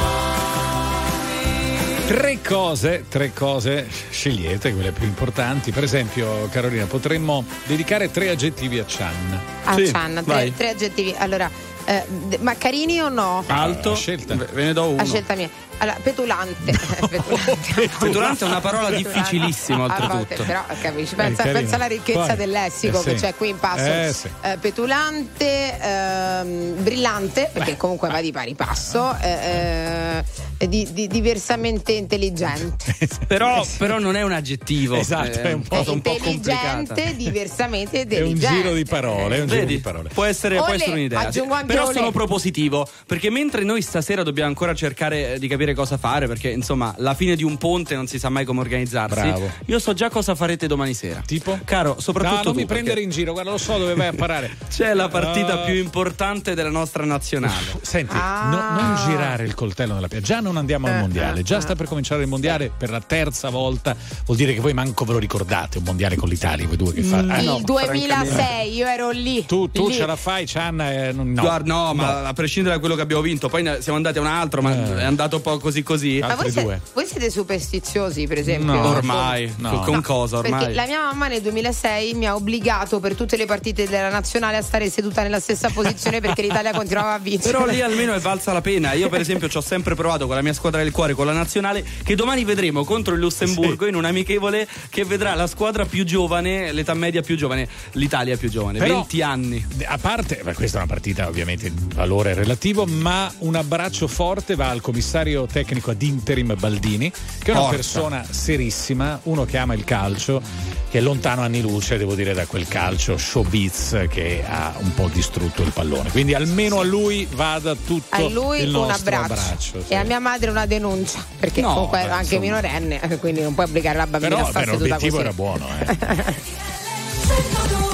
nuovi. Tre cose, tre cose, scegliete quelle più importanti. Per esempio, Carolina, potremmo dedicare tre aggettivi a Chan. A Sì, Chan, tre, vai. tre aggettivi. Allora, eh, d- ma carini o no? Alto, Ah, scelta. ve ve ne do uno. A scelta mia. Allora, petulante. petulante. Petulante è una parola difficilissima, A volte, oltretutto. però capisci, pensa, carina. pensa alla ricchezza Poi, del lessico eh, che sì. c'è qui in passo. Eh, sì. Eh, petulante, ehm, brillante, perché comunque va di pari passo, eh, eh, di- di- diversamente intelligente. Però, però non è un aggettivo. Esatto, è un po', È un po' complicata. intelligente, diversamente è un intelligente. giro di parole, è un giro Vedi? di parole. Può essere, può Olè, essere un'idea. sì. aggiungo anche Però olè. sono propositivo. Perché mentre noi stasera dobbiamo ancora cercare eh, di capire cosa fare, perché insomma la fine di un ponte non si sa mai come organizzarsi. Bravo. Io so già cosa farete domani sera. Tipo? Caro, soprattutto No, non tu, mi prendere perché in giro, guarda, lo so dove vai a parare. c'è la partita Ah. più importante della nostra nazionale. Senti, Ah. no- non girare il coltello nella piazza. Già non andiamo al Eh, mondiale, eh, già eh. sta per cominciare il mondiale per la terza volta. Vuol dire che voi manco ve lo ricordate, un mondiale con l'Italia, voi due che fa. Ah, Il no. duemilasei, io ero lì. Tu, tu lì. ce la fai, Chan? Eh, non- no. Guarda, no, ma a prescindere da quello che abbiamo vinto, poi ne- siamo andati a un altro, ma Eh. è andato un po' così così. Ma voi, Altri se- due. voi siete superstiziosi, per esempio? No. Ormai, No. con, con No, cosa ormai? Perché la mia mamma nel duemilasei mi ha obbligato per tutte le partite della nazionale a stare seduta nella stessa posizione perché l'Italia continuava a vincere. Però lì almeno è valsa la pena. Io, per esempio, ci ho sempre provato con la mia squadra del cuore, con la nazionale, che domani vedremo contro il Lussemburgo in un amichevole che vedrà la squadra più giovane, l'età media più giovane, l'Italia più giovane, Però- venti anni. A parte, beh, questa è una partita ovviamente di valore relativo, ma un abbraccio forte va al commissario tecnico ad interim Baldini, che è una Porca. persona serissima, uno che ama il calcio, che è lontano anni luce, devo dire, da quel calcio showbiz che ha un po' distrutto il pallone. Quindi almeno a lui vada tutto A lui il un nostro abbraccio, abbraccio, sì. e a mia madre una denuncia perché No, comunque beh, è anche insomma. minorenne, quindi non puoi obbligare la bambina Però a stare beh, seduta l'obiettivo così. era buono, eh.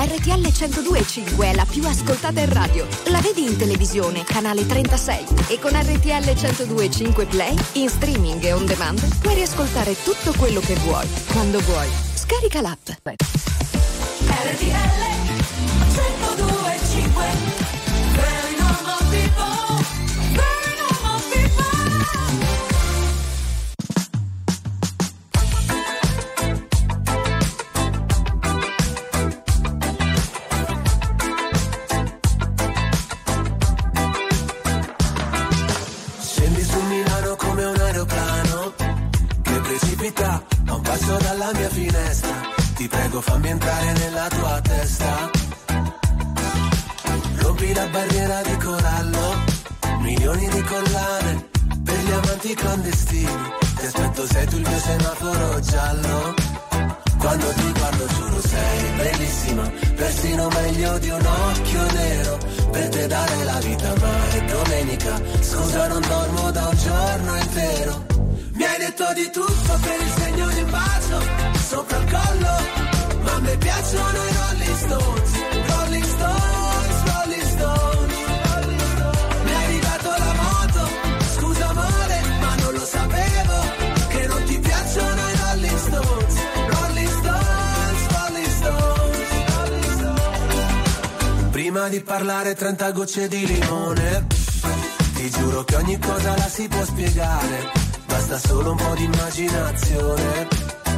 R T L centodue e cinque è la più ascoltata in radio. La vedi in televisione, canale trentasei. E con R T L centodue e cinque Play, in streaming e on demand, puoi riascoltare tutto quello che vuoi, quando vuoi. Scarica l'app. R T L centodue e cinque. Very normal people. Very normal people. Scendi su Milano come un aeroplano che precipita a un passo dalla mia finestra. Ti prego fammi entrare nella tua testa. Rompi la barriera di corallo, milioni di collane per gli amanti clandestini. Ti aspetto, sei tu il mio semaforo giallo. Quando ti guardo giuro sei bellissima, persino meglio di un occhio nero. Per te dare la vita ma è domenica, scusa non dormo da un giorno intero. Mi hai detto di tutto per il segno di un bacio sopra il collo, ma a me piacciono i Rolling Stones. Rolling Stones, Rolling Stones. Mi hai ridato la moto, scusa amore, ma non lo sapevo che non ti piacciono i Rolling Stones. Rolling Stones, Rolling Stones. Prima di parlare trenta gocce di limone, ti giuro che ogni cosa la si può spiegare. Basta solo un po' di immaginazione.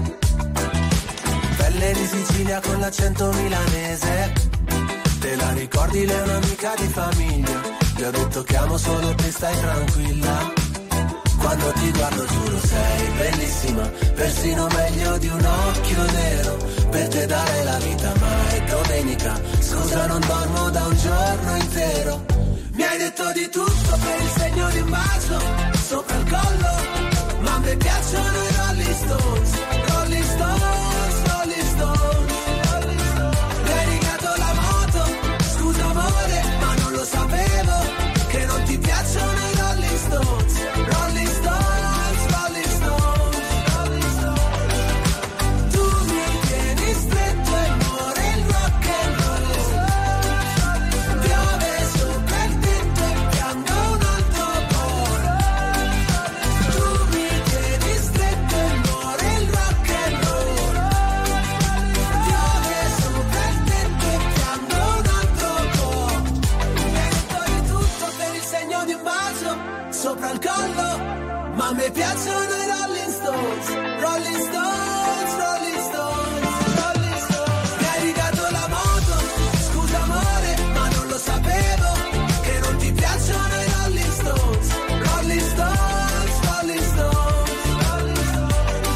Pelle di Sicilia con l'accento milanese. Te la ricordi, lei è un'amica di famiglia. Le ho detto che amo solo te, stai tranquilla. Quando ti guardo giuro sei bellissima, persino meglio di un occhio nero. Per te dare la vita ma è domenica, scusa non dormo da un giorno intero. Mi hai detto di tutto per il segno di un bacio sopra il collo, ma a me piacciono i Rolling Stones. Rolling Stones, Rolling Stones. Mi hai rigato la moto, scusa amore, ma non lo sapevo che non ti piacciono i Rolling Stones. Rolling Stones, Rolling Stones, Rolling Stones. Tu mi tieni stretto e muore il rock and roll. Piove sopra il tetto e piango un altro po'. Tu mi tieni stretto e muore il rock and roll. Piove sopra il tetto e piango un altro po'. Mi hai detto di tutto per il segno di un bacio sopra il collo, ma a me piacciono i Rolling Stones. Rolling Stones, Rolling Stones, Rolling Stones. Mi hai ridato la moto, scusa amore, ma non lo sapevo che non ti piacciono i Rolling Stones. Rolling Stones, Rolling Stones, Rolling Stones.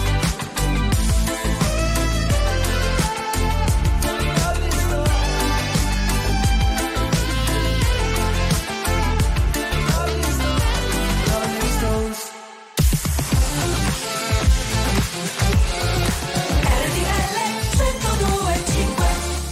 Rolling Stones. Rolling Stones, Rolling Stones. R T L centodue e cinque.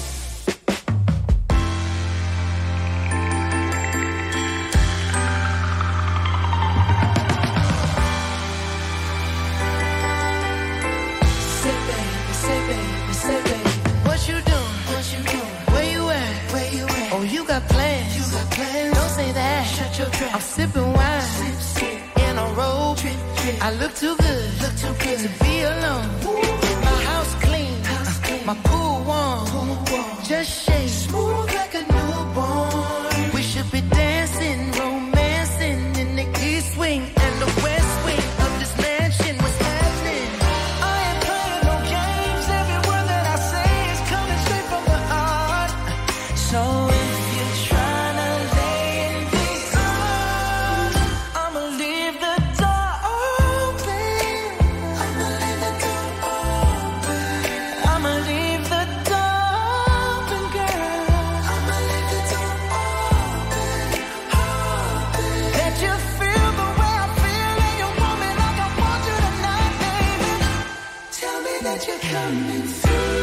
Say baby, say baby, say baby, what you doing? What you doing? Where you at? Where you at? Oh, you got plans? You got plans? Don't say that. Shut your trap. I'm sipping wine, sip, sip. In a robe. Trip, trip. I look too good, look too good to be alone. My house clean, house clean. My pool warm, pool warm. Just shake, smooth like a newborn. We should be dancing, romancing in the east wing and the west wing of this mansion. What's happening? I ain't playing no games. Every word that I say is coming straight from the heart. So if you're trying to lay in these arms, I'ma leave the door open. I'ma leave the door open. I'ma leave the door open, girl. I'ma leave the door open, open. That you feel the way I feel and you want me like I want you tonight, baby. Tell me that you're coming through.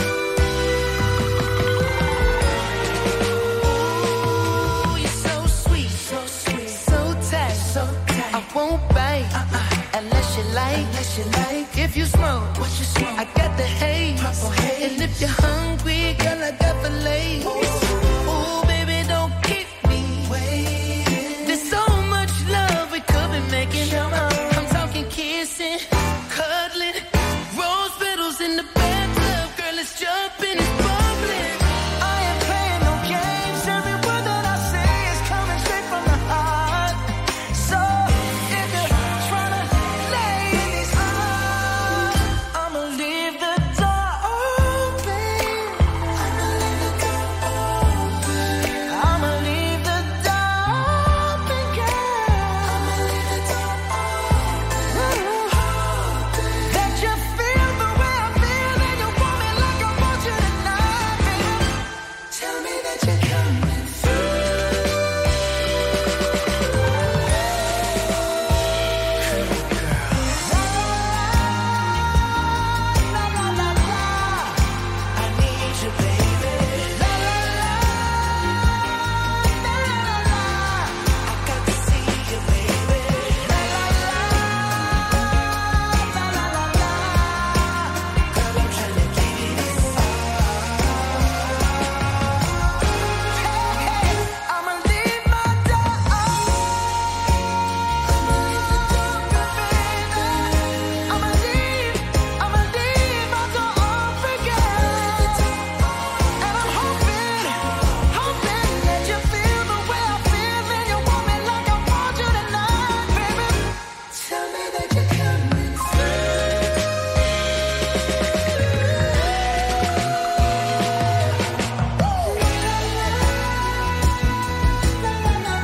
Ooh, you're so sweet, so sweet, so tight, so tight. I won't bite uh-uh. unless you like, unless you like. If you smoke, what you smoke? I got the haze, purple haze. And if you're hungry, girl, I got the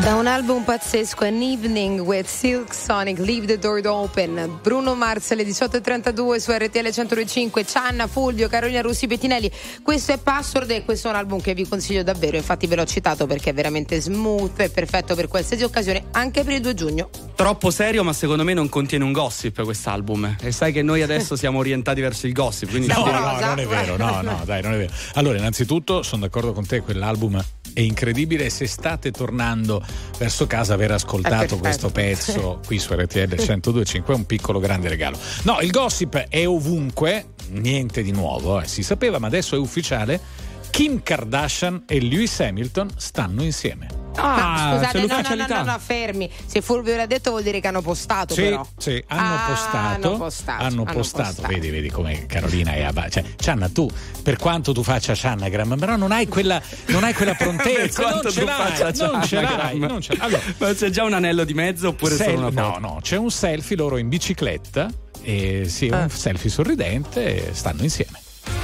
Da un album pazzesco, An Evening with Silk Sonic, Leave the Door Open. Bruno Mars alle diciotto e trentadue su R T L centodue e cinque. Cianna, Fulvio, Carolina Russi Pettinelli. Questo è Password e questo è un album che vi consiglio davvero. Infatti ve l'ho citato perché è veramente smooth e perfetto per qualsiasi occasione, anche per il due giugno. Troppo serio, ma secondo me non contiene un gossip quest'album. E sai che noi adesso siamo orientati verso il gossip. Quindi No, ti- no, non è vero, no, no, dai, non è vero. Allora, innanzitutto sono d'accordo con te, quell'album è incredibile. Se state tornando verso casa, aver ascoltato questo pezzo qui su R T L centodue e cinque è un piccolo grande regalo. No, il gossip è ovunque, niente di nuovo, eh, si sapeva, ma adesso è ufficiale. Kim Kardashian e Lewis Hamilton stanno insieme. Ma scusate, c'è no, no, no, l'ufficialità. no, no, fermi. Se Fulvio l'ha detto vuol dire che hanno postato, Sì, però. sì, hanno Ah, postato, hanno postato, hanno hanno postato. postato. Vedi, vedi come Carolina è a cioè, Cianna, tu per quanto tu faccia Ciannagram, però non hai quella, non hai quella prontezza, Per non quanto ce tu l'hai, faccia non ce l'hai, Ciannagram. non ce l'hai. Allora, Ma c'è già un anello di mezzo oppure sel- solo una no, foto? no, c'è un selfie loro in bicicletta e sì, Ah. un selfie sorridente e stanno insieme.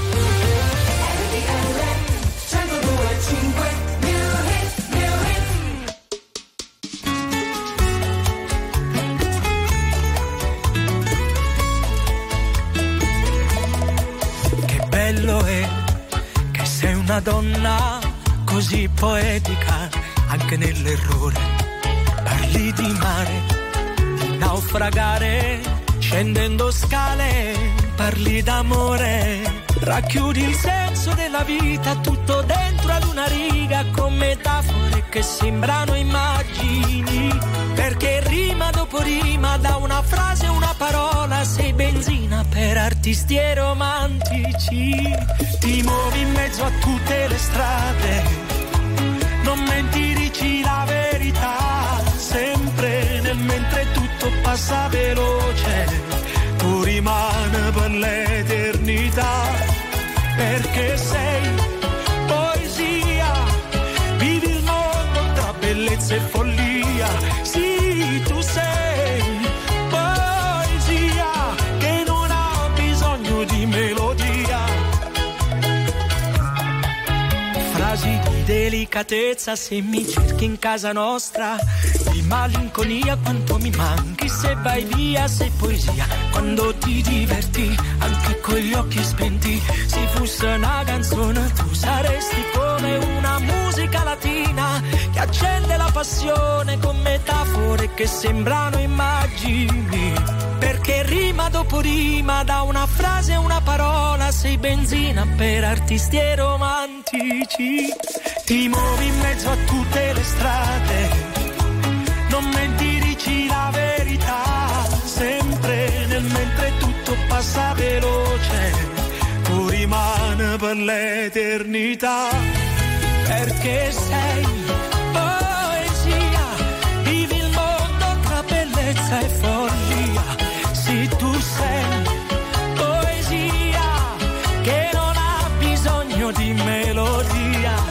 Che bello è che sei una donna così poetica, anche nell'errore. Parli di mare, di naufragare, scendendo scale, parli d'amore. Racchiudi il senso della vita tutto dentro ad una riga, con metafore che sembrano immagini. Perché rima dopo rima, da una frase una parola, sei benzina per artisti e romantici. Ti muovi in mezzo a tutte le strade, non menti, dici la verità, sempre nel mentre tutto passa veloce, tu rimani per l'eternità. Perché sei poesia, vivi il mondo tra bellezza e follia. Sì, tu sei poesia che non ha bisogno di melodia. Frasi di delicatezza se mi cerchi in casa nostra, di malinconia quanto mi manchi se vai via, sei poesia quando ti diverti anche con gli occhi spenti. Se fosse una canzone tu saresti come una musica latina che accende la passione con metafore che sembrano immagini. Perché rima dopo rima, da una frase una parola, sei benzina per artisti e romantici. Ti muovi in mezzo a tutte le strade, non menti, dici la verità, sempre nel mentre tutto passa veloce, tu rimani per l'eternità. Perché sei poesia, vivi il mondo tra bellezza e follia. Sì, tu sei poesia che non ha bisogno di melodia.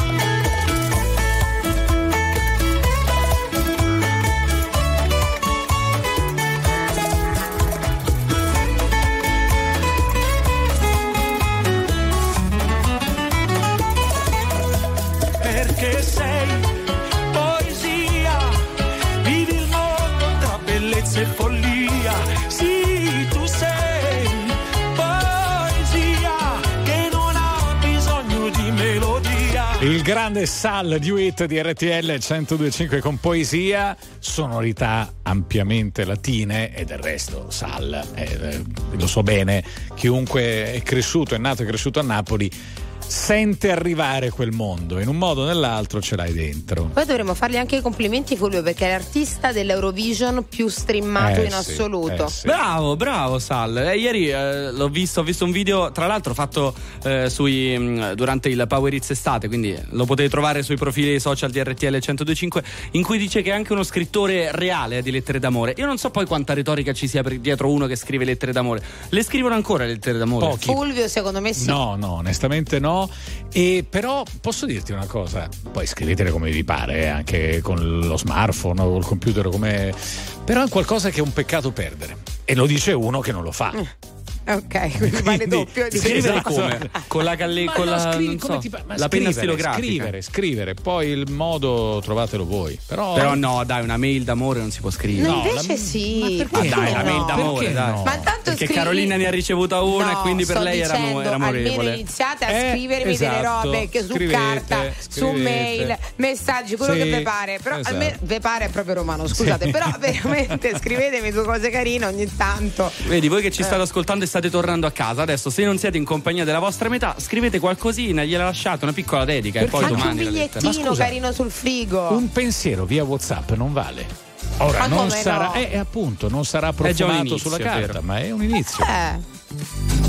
Perché sei poesia, vivi il mondo tra bellezza e follia. Sì, tu sei poesia che non ha bisogno di melodia. Il grande Sal Duet di R T L centodue e cinque con poesia, sonorità ampiamente latine e del resto Sal, eh, lo so bene, chiunque è cresciuto, è nato e cresciuto a Napoli sente arrivare quel mondo, in un modo o nell'altro ce l'hai dentro. Poi dovremmo fargli anche i complimenti, Fulvio, perché è l'artista dell'Eurovision più streamato Eh, in sì, assoluto. eh, sì. Bravo, bravo Sal. Eh, ieri eh, l'ho visto, ho visto un video, tra l'altro fatto eh, sui, mh, durante il Power Hits estate, quindi lo potete trovare sui profili social di R T L centodue e cinque, in cui dice che è anche uno scrittore reale di lettere d'amore. Io non so poi quanta retorica ci sia per dietro uno che scrive lettere d'amore. Le scrivono ancora le lettere d'amore? Pochi. Fulvio, secondo me sì. No, no, onestamente no. E però posso dirti una cosa, poi scrivetele come vi pare, eh, anche con lo smartphone o col computer, come... però è qualcosa che è un peccato perdere. E lo dice uno che non lo fa. Ok, quindi vale doppio. Sì, scrivere come? Con la calle, Ma con no, la, scrivi non come so, ti pa- ma la penna scrivere, stilografica. Scrivere, scrivere, poi il modo trovatelo voi. Però, Però no, dai, una mail d'amore non si può scrivere. No, No, invece la- sì. ma Ah, perché dai, la no? mail d'amore, Perché dai. no? Ma tanto Perché scrivi... Carolina ne ha ricevuta una No, e quindi per sto lei era, dicendo, era almeno amorevole. iniziate a Eh, scrivermi delle esatto, robe che su scrivete, carta, su scrivete. mail, messaggi, quello Sì, che vi pare. Però esatto. almeno vi pare è proprio romano, scusate, Sì. però veramente scrivetemi due cose carine ogni tanto. Vedi, voi che ci state ascoltando e state tornando a casa, adesso se non siete in compagnia della vostra metà, scrivete qualcosina, gliela lasciate, una piccola dedica e poi Anche un domani la lettera. Ma bigliettino scusa, carino sul frigo. Un pensiero via WhatsApp non vale. Ora Ma non come sarà, no? eh, appunto, non sarà già un profumato inizio, sulla vero. carta, ma è un inizio. Eh.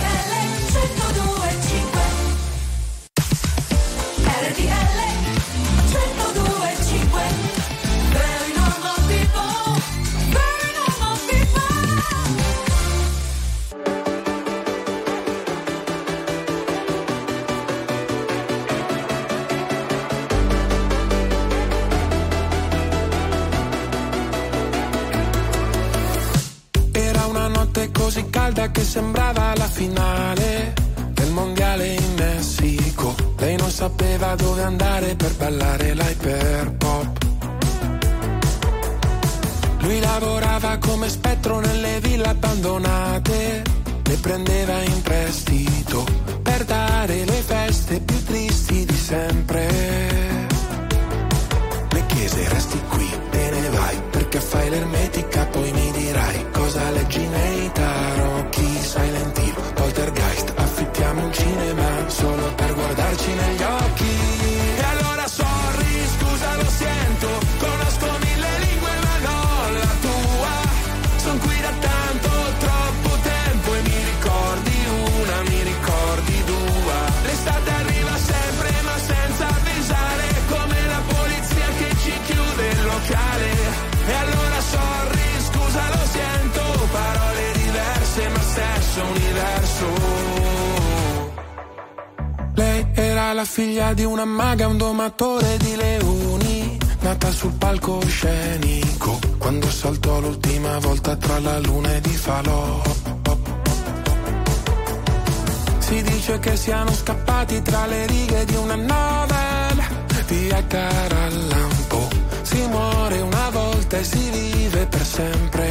Era una notte così calda che sembrava la finale del mondiale in Messico. Lei non sapeva dove andare per ballare l'hyperpop. Lui lavorava come spettro nelle ville abbandonate, le prendeva in prestito per dare le feste più tristi di sempre. Le chiese resti qui, te ne vai, perché fai l'ermetica, poi mi dirai cosa leggi nei tarocchi, Silent Hill, Poltergeist, affittiamo un cinema solo per guardarci negli occhi. E allora sorry, scusa lo sento, conosco mille lingue ma non la tua, son qui da tanto, troppo tempo e mi ricordi una, mi ricordi due, l'estate arriva sempre ma senza avvisare, come la polizia che ci chiude il locale. E allora sorry, scusa lo sento, parole diverse ma stesso universo. Lei era la figlia di una maga, un domatore di leoni, nata sul palcoscenico quando saltò l'ultima volta tra la luna ed i falò. Si dice che siano scappati tra le righe di una novella di Edgar Allan Poe. Si muore una volta e si vive per sempre.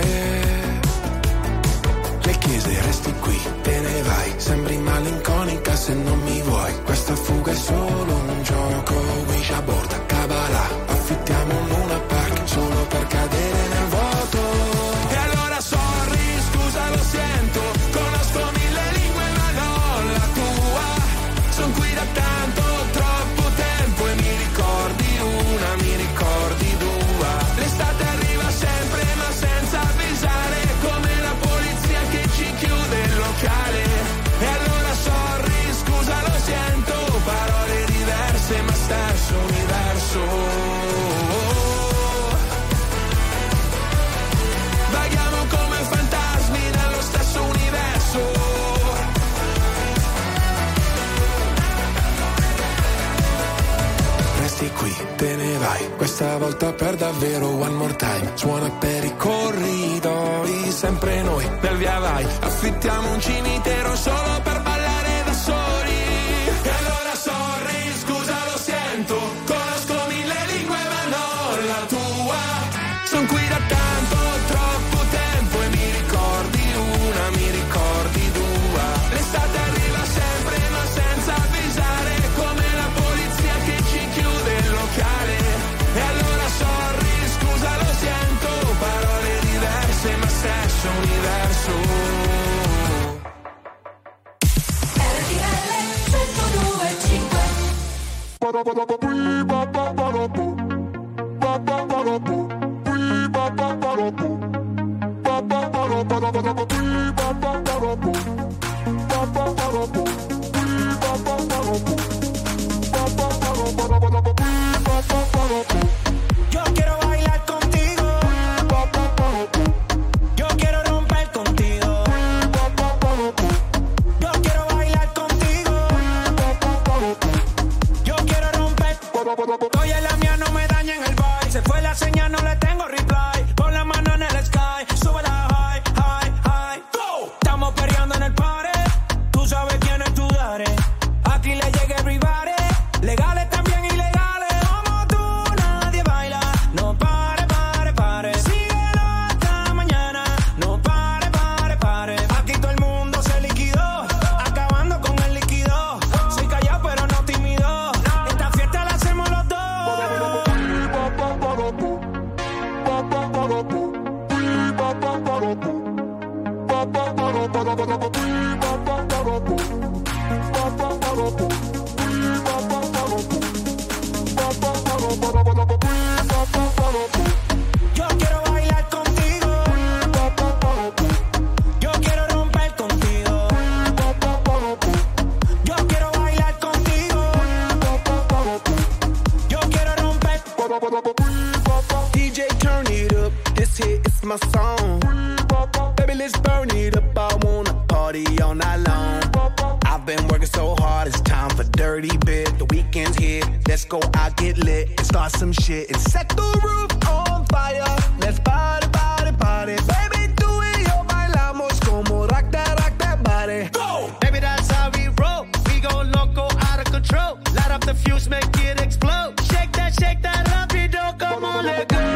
Le chiese resti qui, te ne vai, sembri malinconica se non mi vuoi. Questa fuga è solo un gioco, Ouija board, Kabbalah, affittiamo un Luna Park solo per cadere nel vuoto. E allora sorry, scusa lo sento, conosco mille lingue ma non la tua, son qui da tanto, troppo tempo e mi ricordi una, mi ricordi due, l'estate arriva sempre ma senza avvisare, come la polizia che ci chiude il locale. E allora sorry, scusa lo sento, parole diverse ma stesso universo. Vaghiamo come fantasmi nello stesso universo. Resti qui, te ne vai, questa volta per davvero, one more time. Suona per i corridoi, sempre noi, nel via vai. Affittiamo un cimitero solo per ballare da soli. E allora sorry, scusa lo sento, conosco mille lingue ma non la tua, son qui da tanto, troppo tempo e mi ricordi una, mi ricordi due, l'estate arriva sempre ma senza avvisare, come la polizia che ci chiude il locale. E allora sorry, scusa lo sento, parole diverse ma stesso universo. Yo quiero bailar contigo, yo quiero romper contigo, yo quiero bailar contigo, yo quiero romper. Oye, la mía no me daña en el vibe, se fue la señal, no le tengo reply, pon la mano en el sky, sube la high, high, high, go. Estamos perreando Yo quiero bailar contigo. Yo quiero romper contigo. Yo quiero bailar contigo. Yo quiero romper. D J, turn it up. This hit is my song. Baby, let's burn it up. I wanna party all night long. I've been working so hard, it's time for dirty bit. The weekend's here, let's go out, get lit, and start some shit and set the roof on fire. Let's party, party, party. Baby, tú y yo bailamos como rock that, rock that body. Go! Baby, that's how we roll. We go loco, out of control. Light up the fuse, make it explode. Shake that, shake that rapido, come on, let go.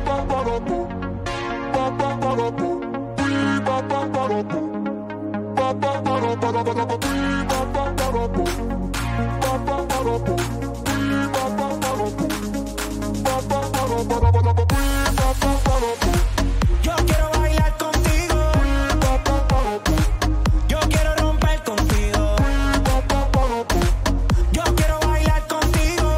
Yo quiero bailar contigo. Yo quiero romper contigo. Yo quiero bailar contigo.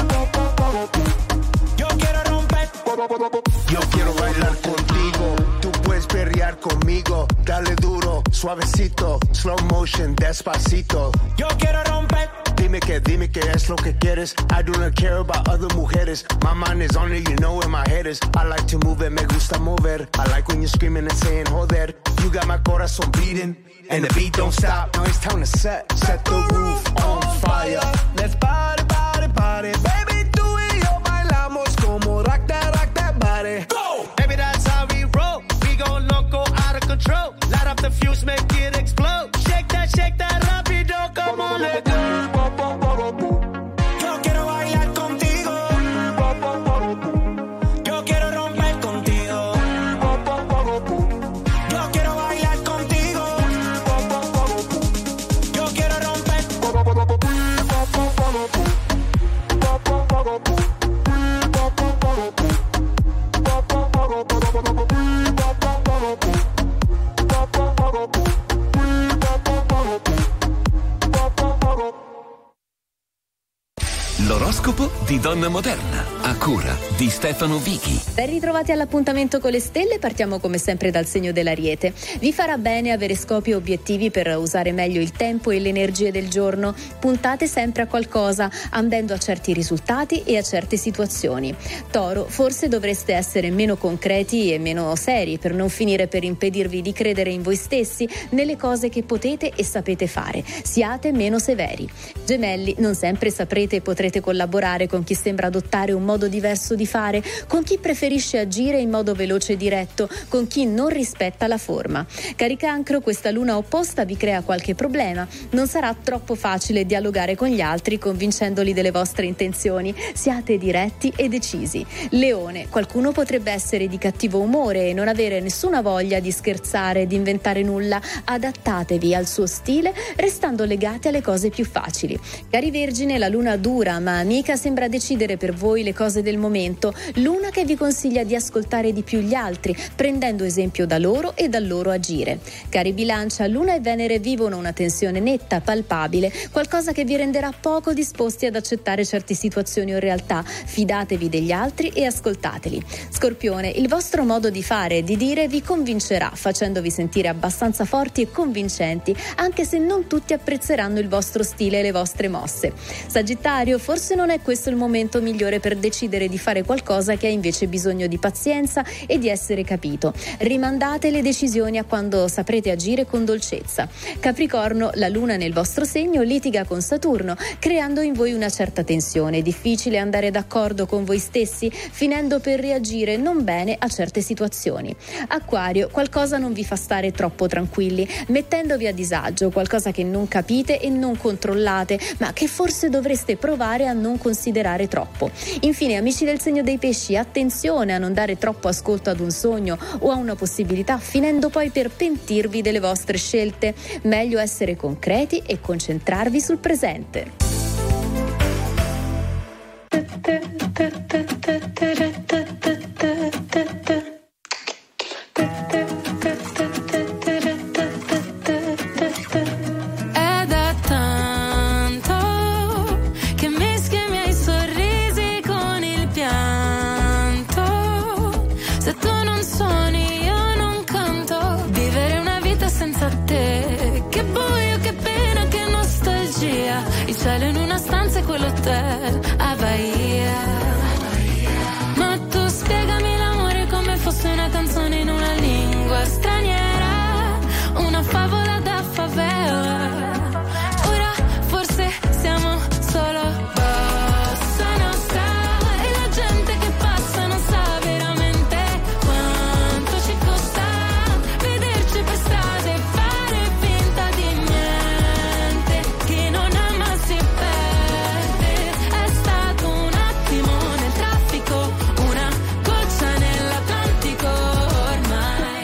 Yo quiero romper. Yo quiero bailar contigo, tú puedes perrear conmigo. Dale duro, suavecito, slow motion, despacito. Yo quiero romper. Dime que, dime que es lo que quieres. I do not care about other mujeres. My mind is on it, you know where my head is. I like to move it, me gusta mover. I like when you're screaming and saying, joder. You got my corazón beating, and the beat don't stop. Now it's time to set, set the roof on fire. Let's party, party, party. Baby, tú y yo bailamos como rock that, rock that body. Go! Baby, that's how we roll. We go loco, out of control. Light up the fuse, make it explode. Shake that, shake that rapido, come on, let go. Yo quiero bailar contigo. Yo quiero romper contigo. Yo quiero bailar contigo. Yo quiero romper. L'oroscopo di Donna Moderna, a cura di Stefano Vichi. Ben ritrovati all'appuntamento con le stelle, partiamo come sempre dal segno dell'Ariete. Vi farà bene avere scopi e obiettivi per usare meglio il tempo e le energie del giorno. Puntate sempre a qualcosa, ambendo a certi risultati e a certe situazioni. Toro, forse dovreste essere meno concreti e meno seri per non finire per impedirvi di credere in voi stessi, nelle cose che potete e sapete fare. Siate meno severi. Gemelli, non sempre saprete e potrete collaborare con chi sembra adottare un modo diverso di fare, con chi preferisce agire in modo veloce e diretto, con chi non rispetta la forma. Cari Cancro, questa luna opposta vi crea qualche problema. Non sarà troppo facile dialogare con gli altri convincendoli delle vostre intenzioni. Siate diretti e decisi. Leone, qualcuno potrebbe essere di cattivo umore e non avere nessuna voglia di scherzare, di inventare nulla. Adattatevi al suo stile, restando legati alle cose più facili. Cari Vergine, la luna dura ma amica sembra decidere per voi le cose del momento. Luna che vi consiglia di ascoltare di più gli altri, prendendo esempio da loro e dal loro agire. Cari Bilancia, Luna e Venere vivono una tensione netta, palpabile, qualcosa che vi renderà poco disposti ad accettare certe situazioni o realtà. Fidatevi degli altri e ascoltateli. Scorpione, il vostro modo di fare e di dire vi convincerà, facendovi sentire abbastanza forti e convincenti, anche se non tutti apprezzeranno il vostro stile e le vostre mosse. Sagittario, forse non è questo il momento migliore per decidere di fare qualcosa che ha invece bisogno di pazienza e di essere capito. Rimandate le decisioni a quando saprete agire con dolcezza. Capricorno, la luna nel vostro segno litiga con Saturno, creando in voi una certa tensione. È difficile andare d'accordo con voi stessi, finendo per reagire non bene a certe situazioni. Acquario, qualcosa non vi fa stare troppo tranquilli, mettendovi a disagio, qualcosa che non capite e non controllate, ma che forse dovreste provare a non considerare troppo. Infine, amici del segno dei pesci, attenzione a non dare troppo ascolto ad un sogno o a una possibilità, finendo poi per pentirvi delle vostre scelte. Meglio essere concreti e concentrarvi sul presente. È da tanto via il cielo in una stanza e quell'hotel a Bahia. Ma tu spiegami l'amore come fosse una canzone in una lingua straniera, una favola da favela. Ora forse siamo solo bossa nostra e la gente che passa non sa veramente quanto ci costa vederci per strada e fare finta di niente, che non ama si perde. È stato un attimo nel traffico, una goccia nell'Atlantico ormai.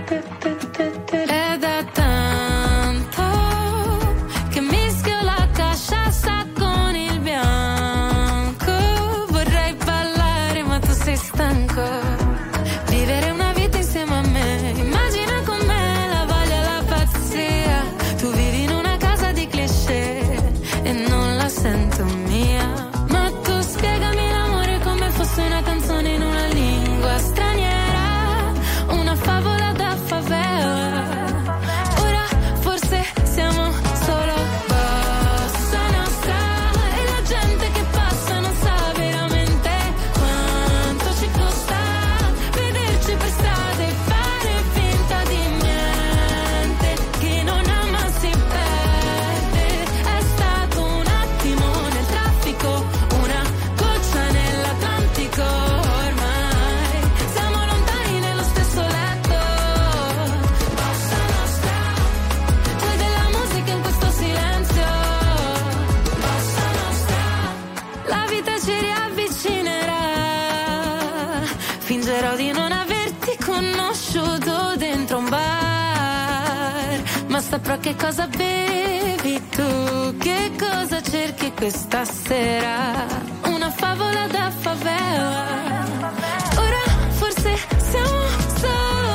È da tanto che mischio la casciassa con il bianco. Vorrei ballare ma tu sei stanco. Vivere una vita insieme a me, immagina con me la voglia e la pazzia. Tu vivi in una casa di cliché e non la sento mia. Ma tu spiegami l'amore come fosse una canzone in una lingua straniera, una favola da favela. Ora forse siamo solo bossa nostra e la gente che passa non sa veramente quanto ci costa vederci per strada e fare finta di niente, che non ama si perde. È stato un attimo nel traffico, una goccia nell'Atlantico ormai. Siamo lontani nello stesso letto, bossa nostra. C'è della musica in questo silenzio, bossa nostra. La vita ci riavvicinerà, fingerò di non averti conosciuto dentro un bar, ma saprò che cosa bevi tu, che cosa cerchi questa sera, una favola da favela. Ora forse siamo solo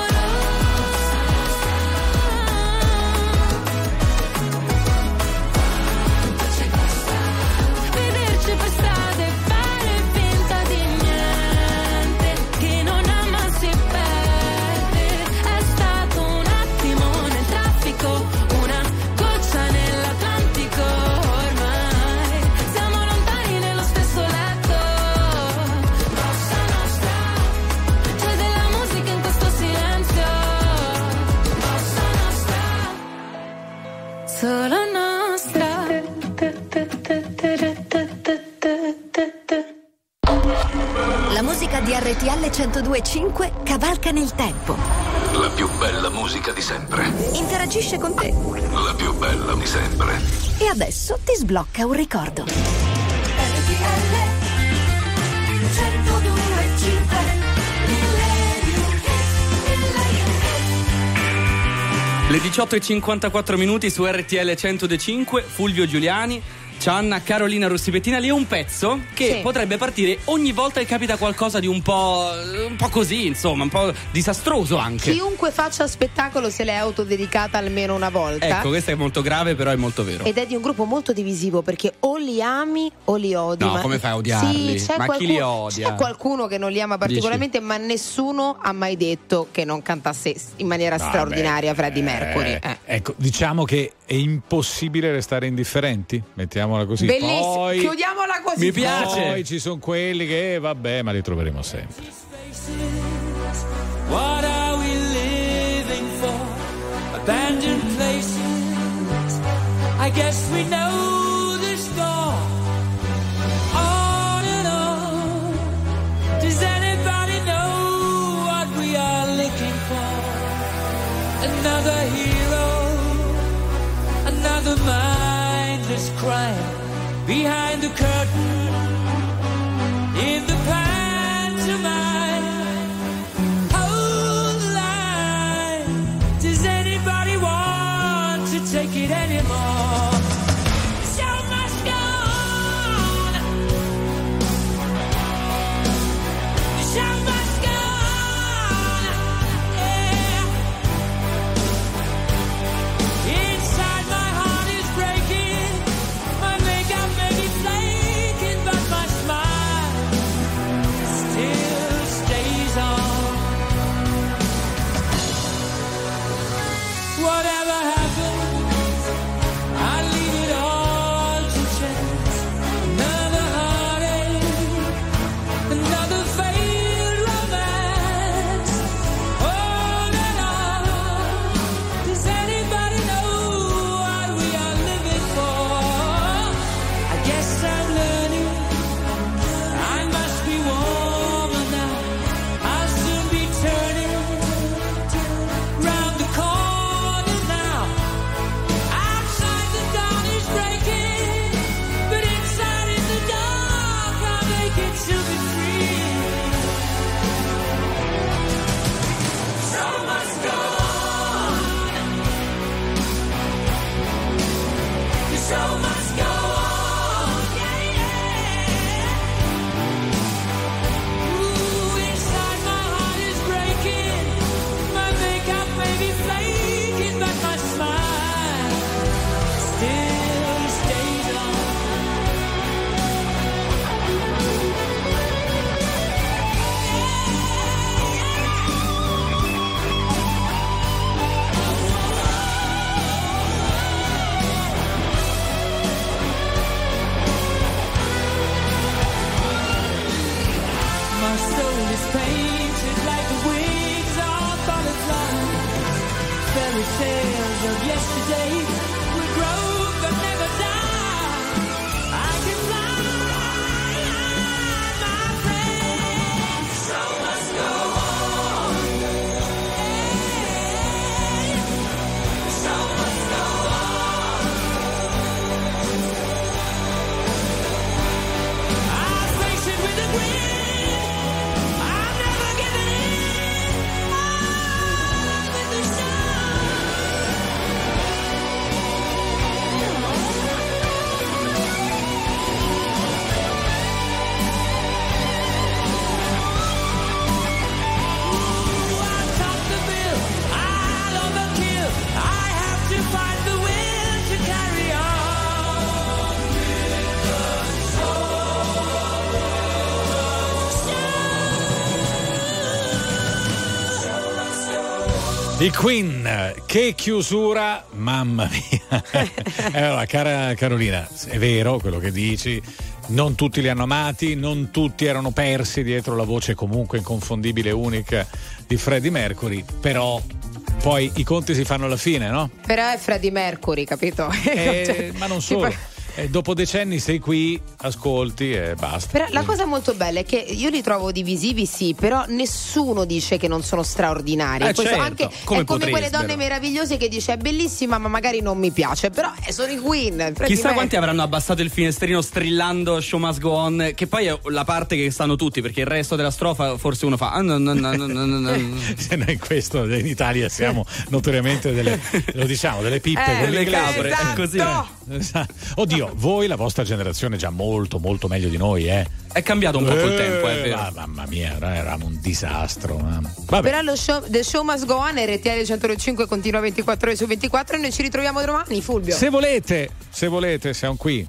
vederci per strada e fare finta di niente, che non ama si perde. È stato un attimo nel traffico, una goccia nell'Atlantico ormai. Siamo lontani nello stesso letto, bossa nostra. C'è della musica in questo silenzio, bossa nostra, solo nostra. La musica di R T L centodue e cinque cavalca nel tempo. La più bella musica di sempre. Interagisce con te. La più bella di sempre. E adesso ti sblocca un ricordo. Le diciotto e cinquantaquattro minuti su R T L centodue e cinque, Fulvio Giuliani, Cianna, Carolina Rossi Pettinelli. È un pezzo che Sì. potrebbe partire ogni volta che capita qualcosa di un po', un po' così, insomma, un po' disastroso anche. Chiunque faccia spettacolo se l'è autodedicata almeno una volta. Ecco, questo è molto grave, però è molto vero. Ed è di un gruppo molto divisivo, perché o li ami o li odi. No, ma... come fai a odiarli? Sì, c'è Ma chi qualcuno, li odia? C'è qualcuno che non li ama particolarmente, ma nessuno ha mai detto che non cantasse in maniera Vabbè, straordinaria Freddie Mercury. Eh, Eh. Ecco, diciamo che è impossibile restare indifferenti, mettiamola così. Bellissimo, Poi, chiudiamola così. Mi piace. poi ci sono quelli che, vabbè, ma li troveremo sempre. What are we living for? Abandoned places. I guess we know the score. On and on. Does anybody know what we are looking for? Another hero, another mindless crime behind the curtain in the pantomime. Hold the line. Does anybody want to take it anymore? The show must go on. The show must go on. Yeah. Inside my heart is breaking. My makeup may be flaking, but my smile I Queen, che chiusura, mamma mia. Allora, cara Carolina, è vero quello che dici, non tutti li hanno amati, non tutti erano persi dietro la voce comunque inconfondibile e unica di Freddie Mercury, però poi i conti si fanno alla fine, no? Però è Freddie Mercury, capito? Eh, Cioè, ma non solo. tipo- Eh, dopo decenni sei qui, ascolti e basta. Però la cosa molto bella è che io li trovo divisivi, sì, però nessuno dice che non sono straordinari. Eh, Questo certo. anche Come è come quelle potreste, donne no? meravigliose che dice è bellissima, ma magari non mi piace. Però eh, sono i Queen. Freddie Chissà Mercury. quanti avranno abbassato il finestrino strillando Show Must Go On, che poi è la parte che sanno tutti, perché il resto della strofa forse uno fa ah, no, no, no, no, no, no, no. Se noi questo in Italia siamo notoriamente delle, lo diciamo, delle pippe, Eh, quelle le inglesi. capre, è esatto. così. Esatto. Oddio, voi la vostra generazione è già molto molto meglio di noi, eh. È cambiato un po' col Eh, tempo, è vero. ma- mamma mia, eravamo un disastro. Mamma. Vabbè. Però lo show, The Show Must Go On, R T L centocinque continua ventiquattro ore su ventiquattro e noi ci ritroviamo domani, Fulvio. Se volete, se volete, siamo qui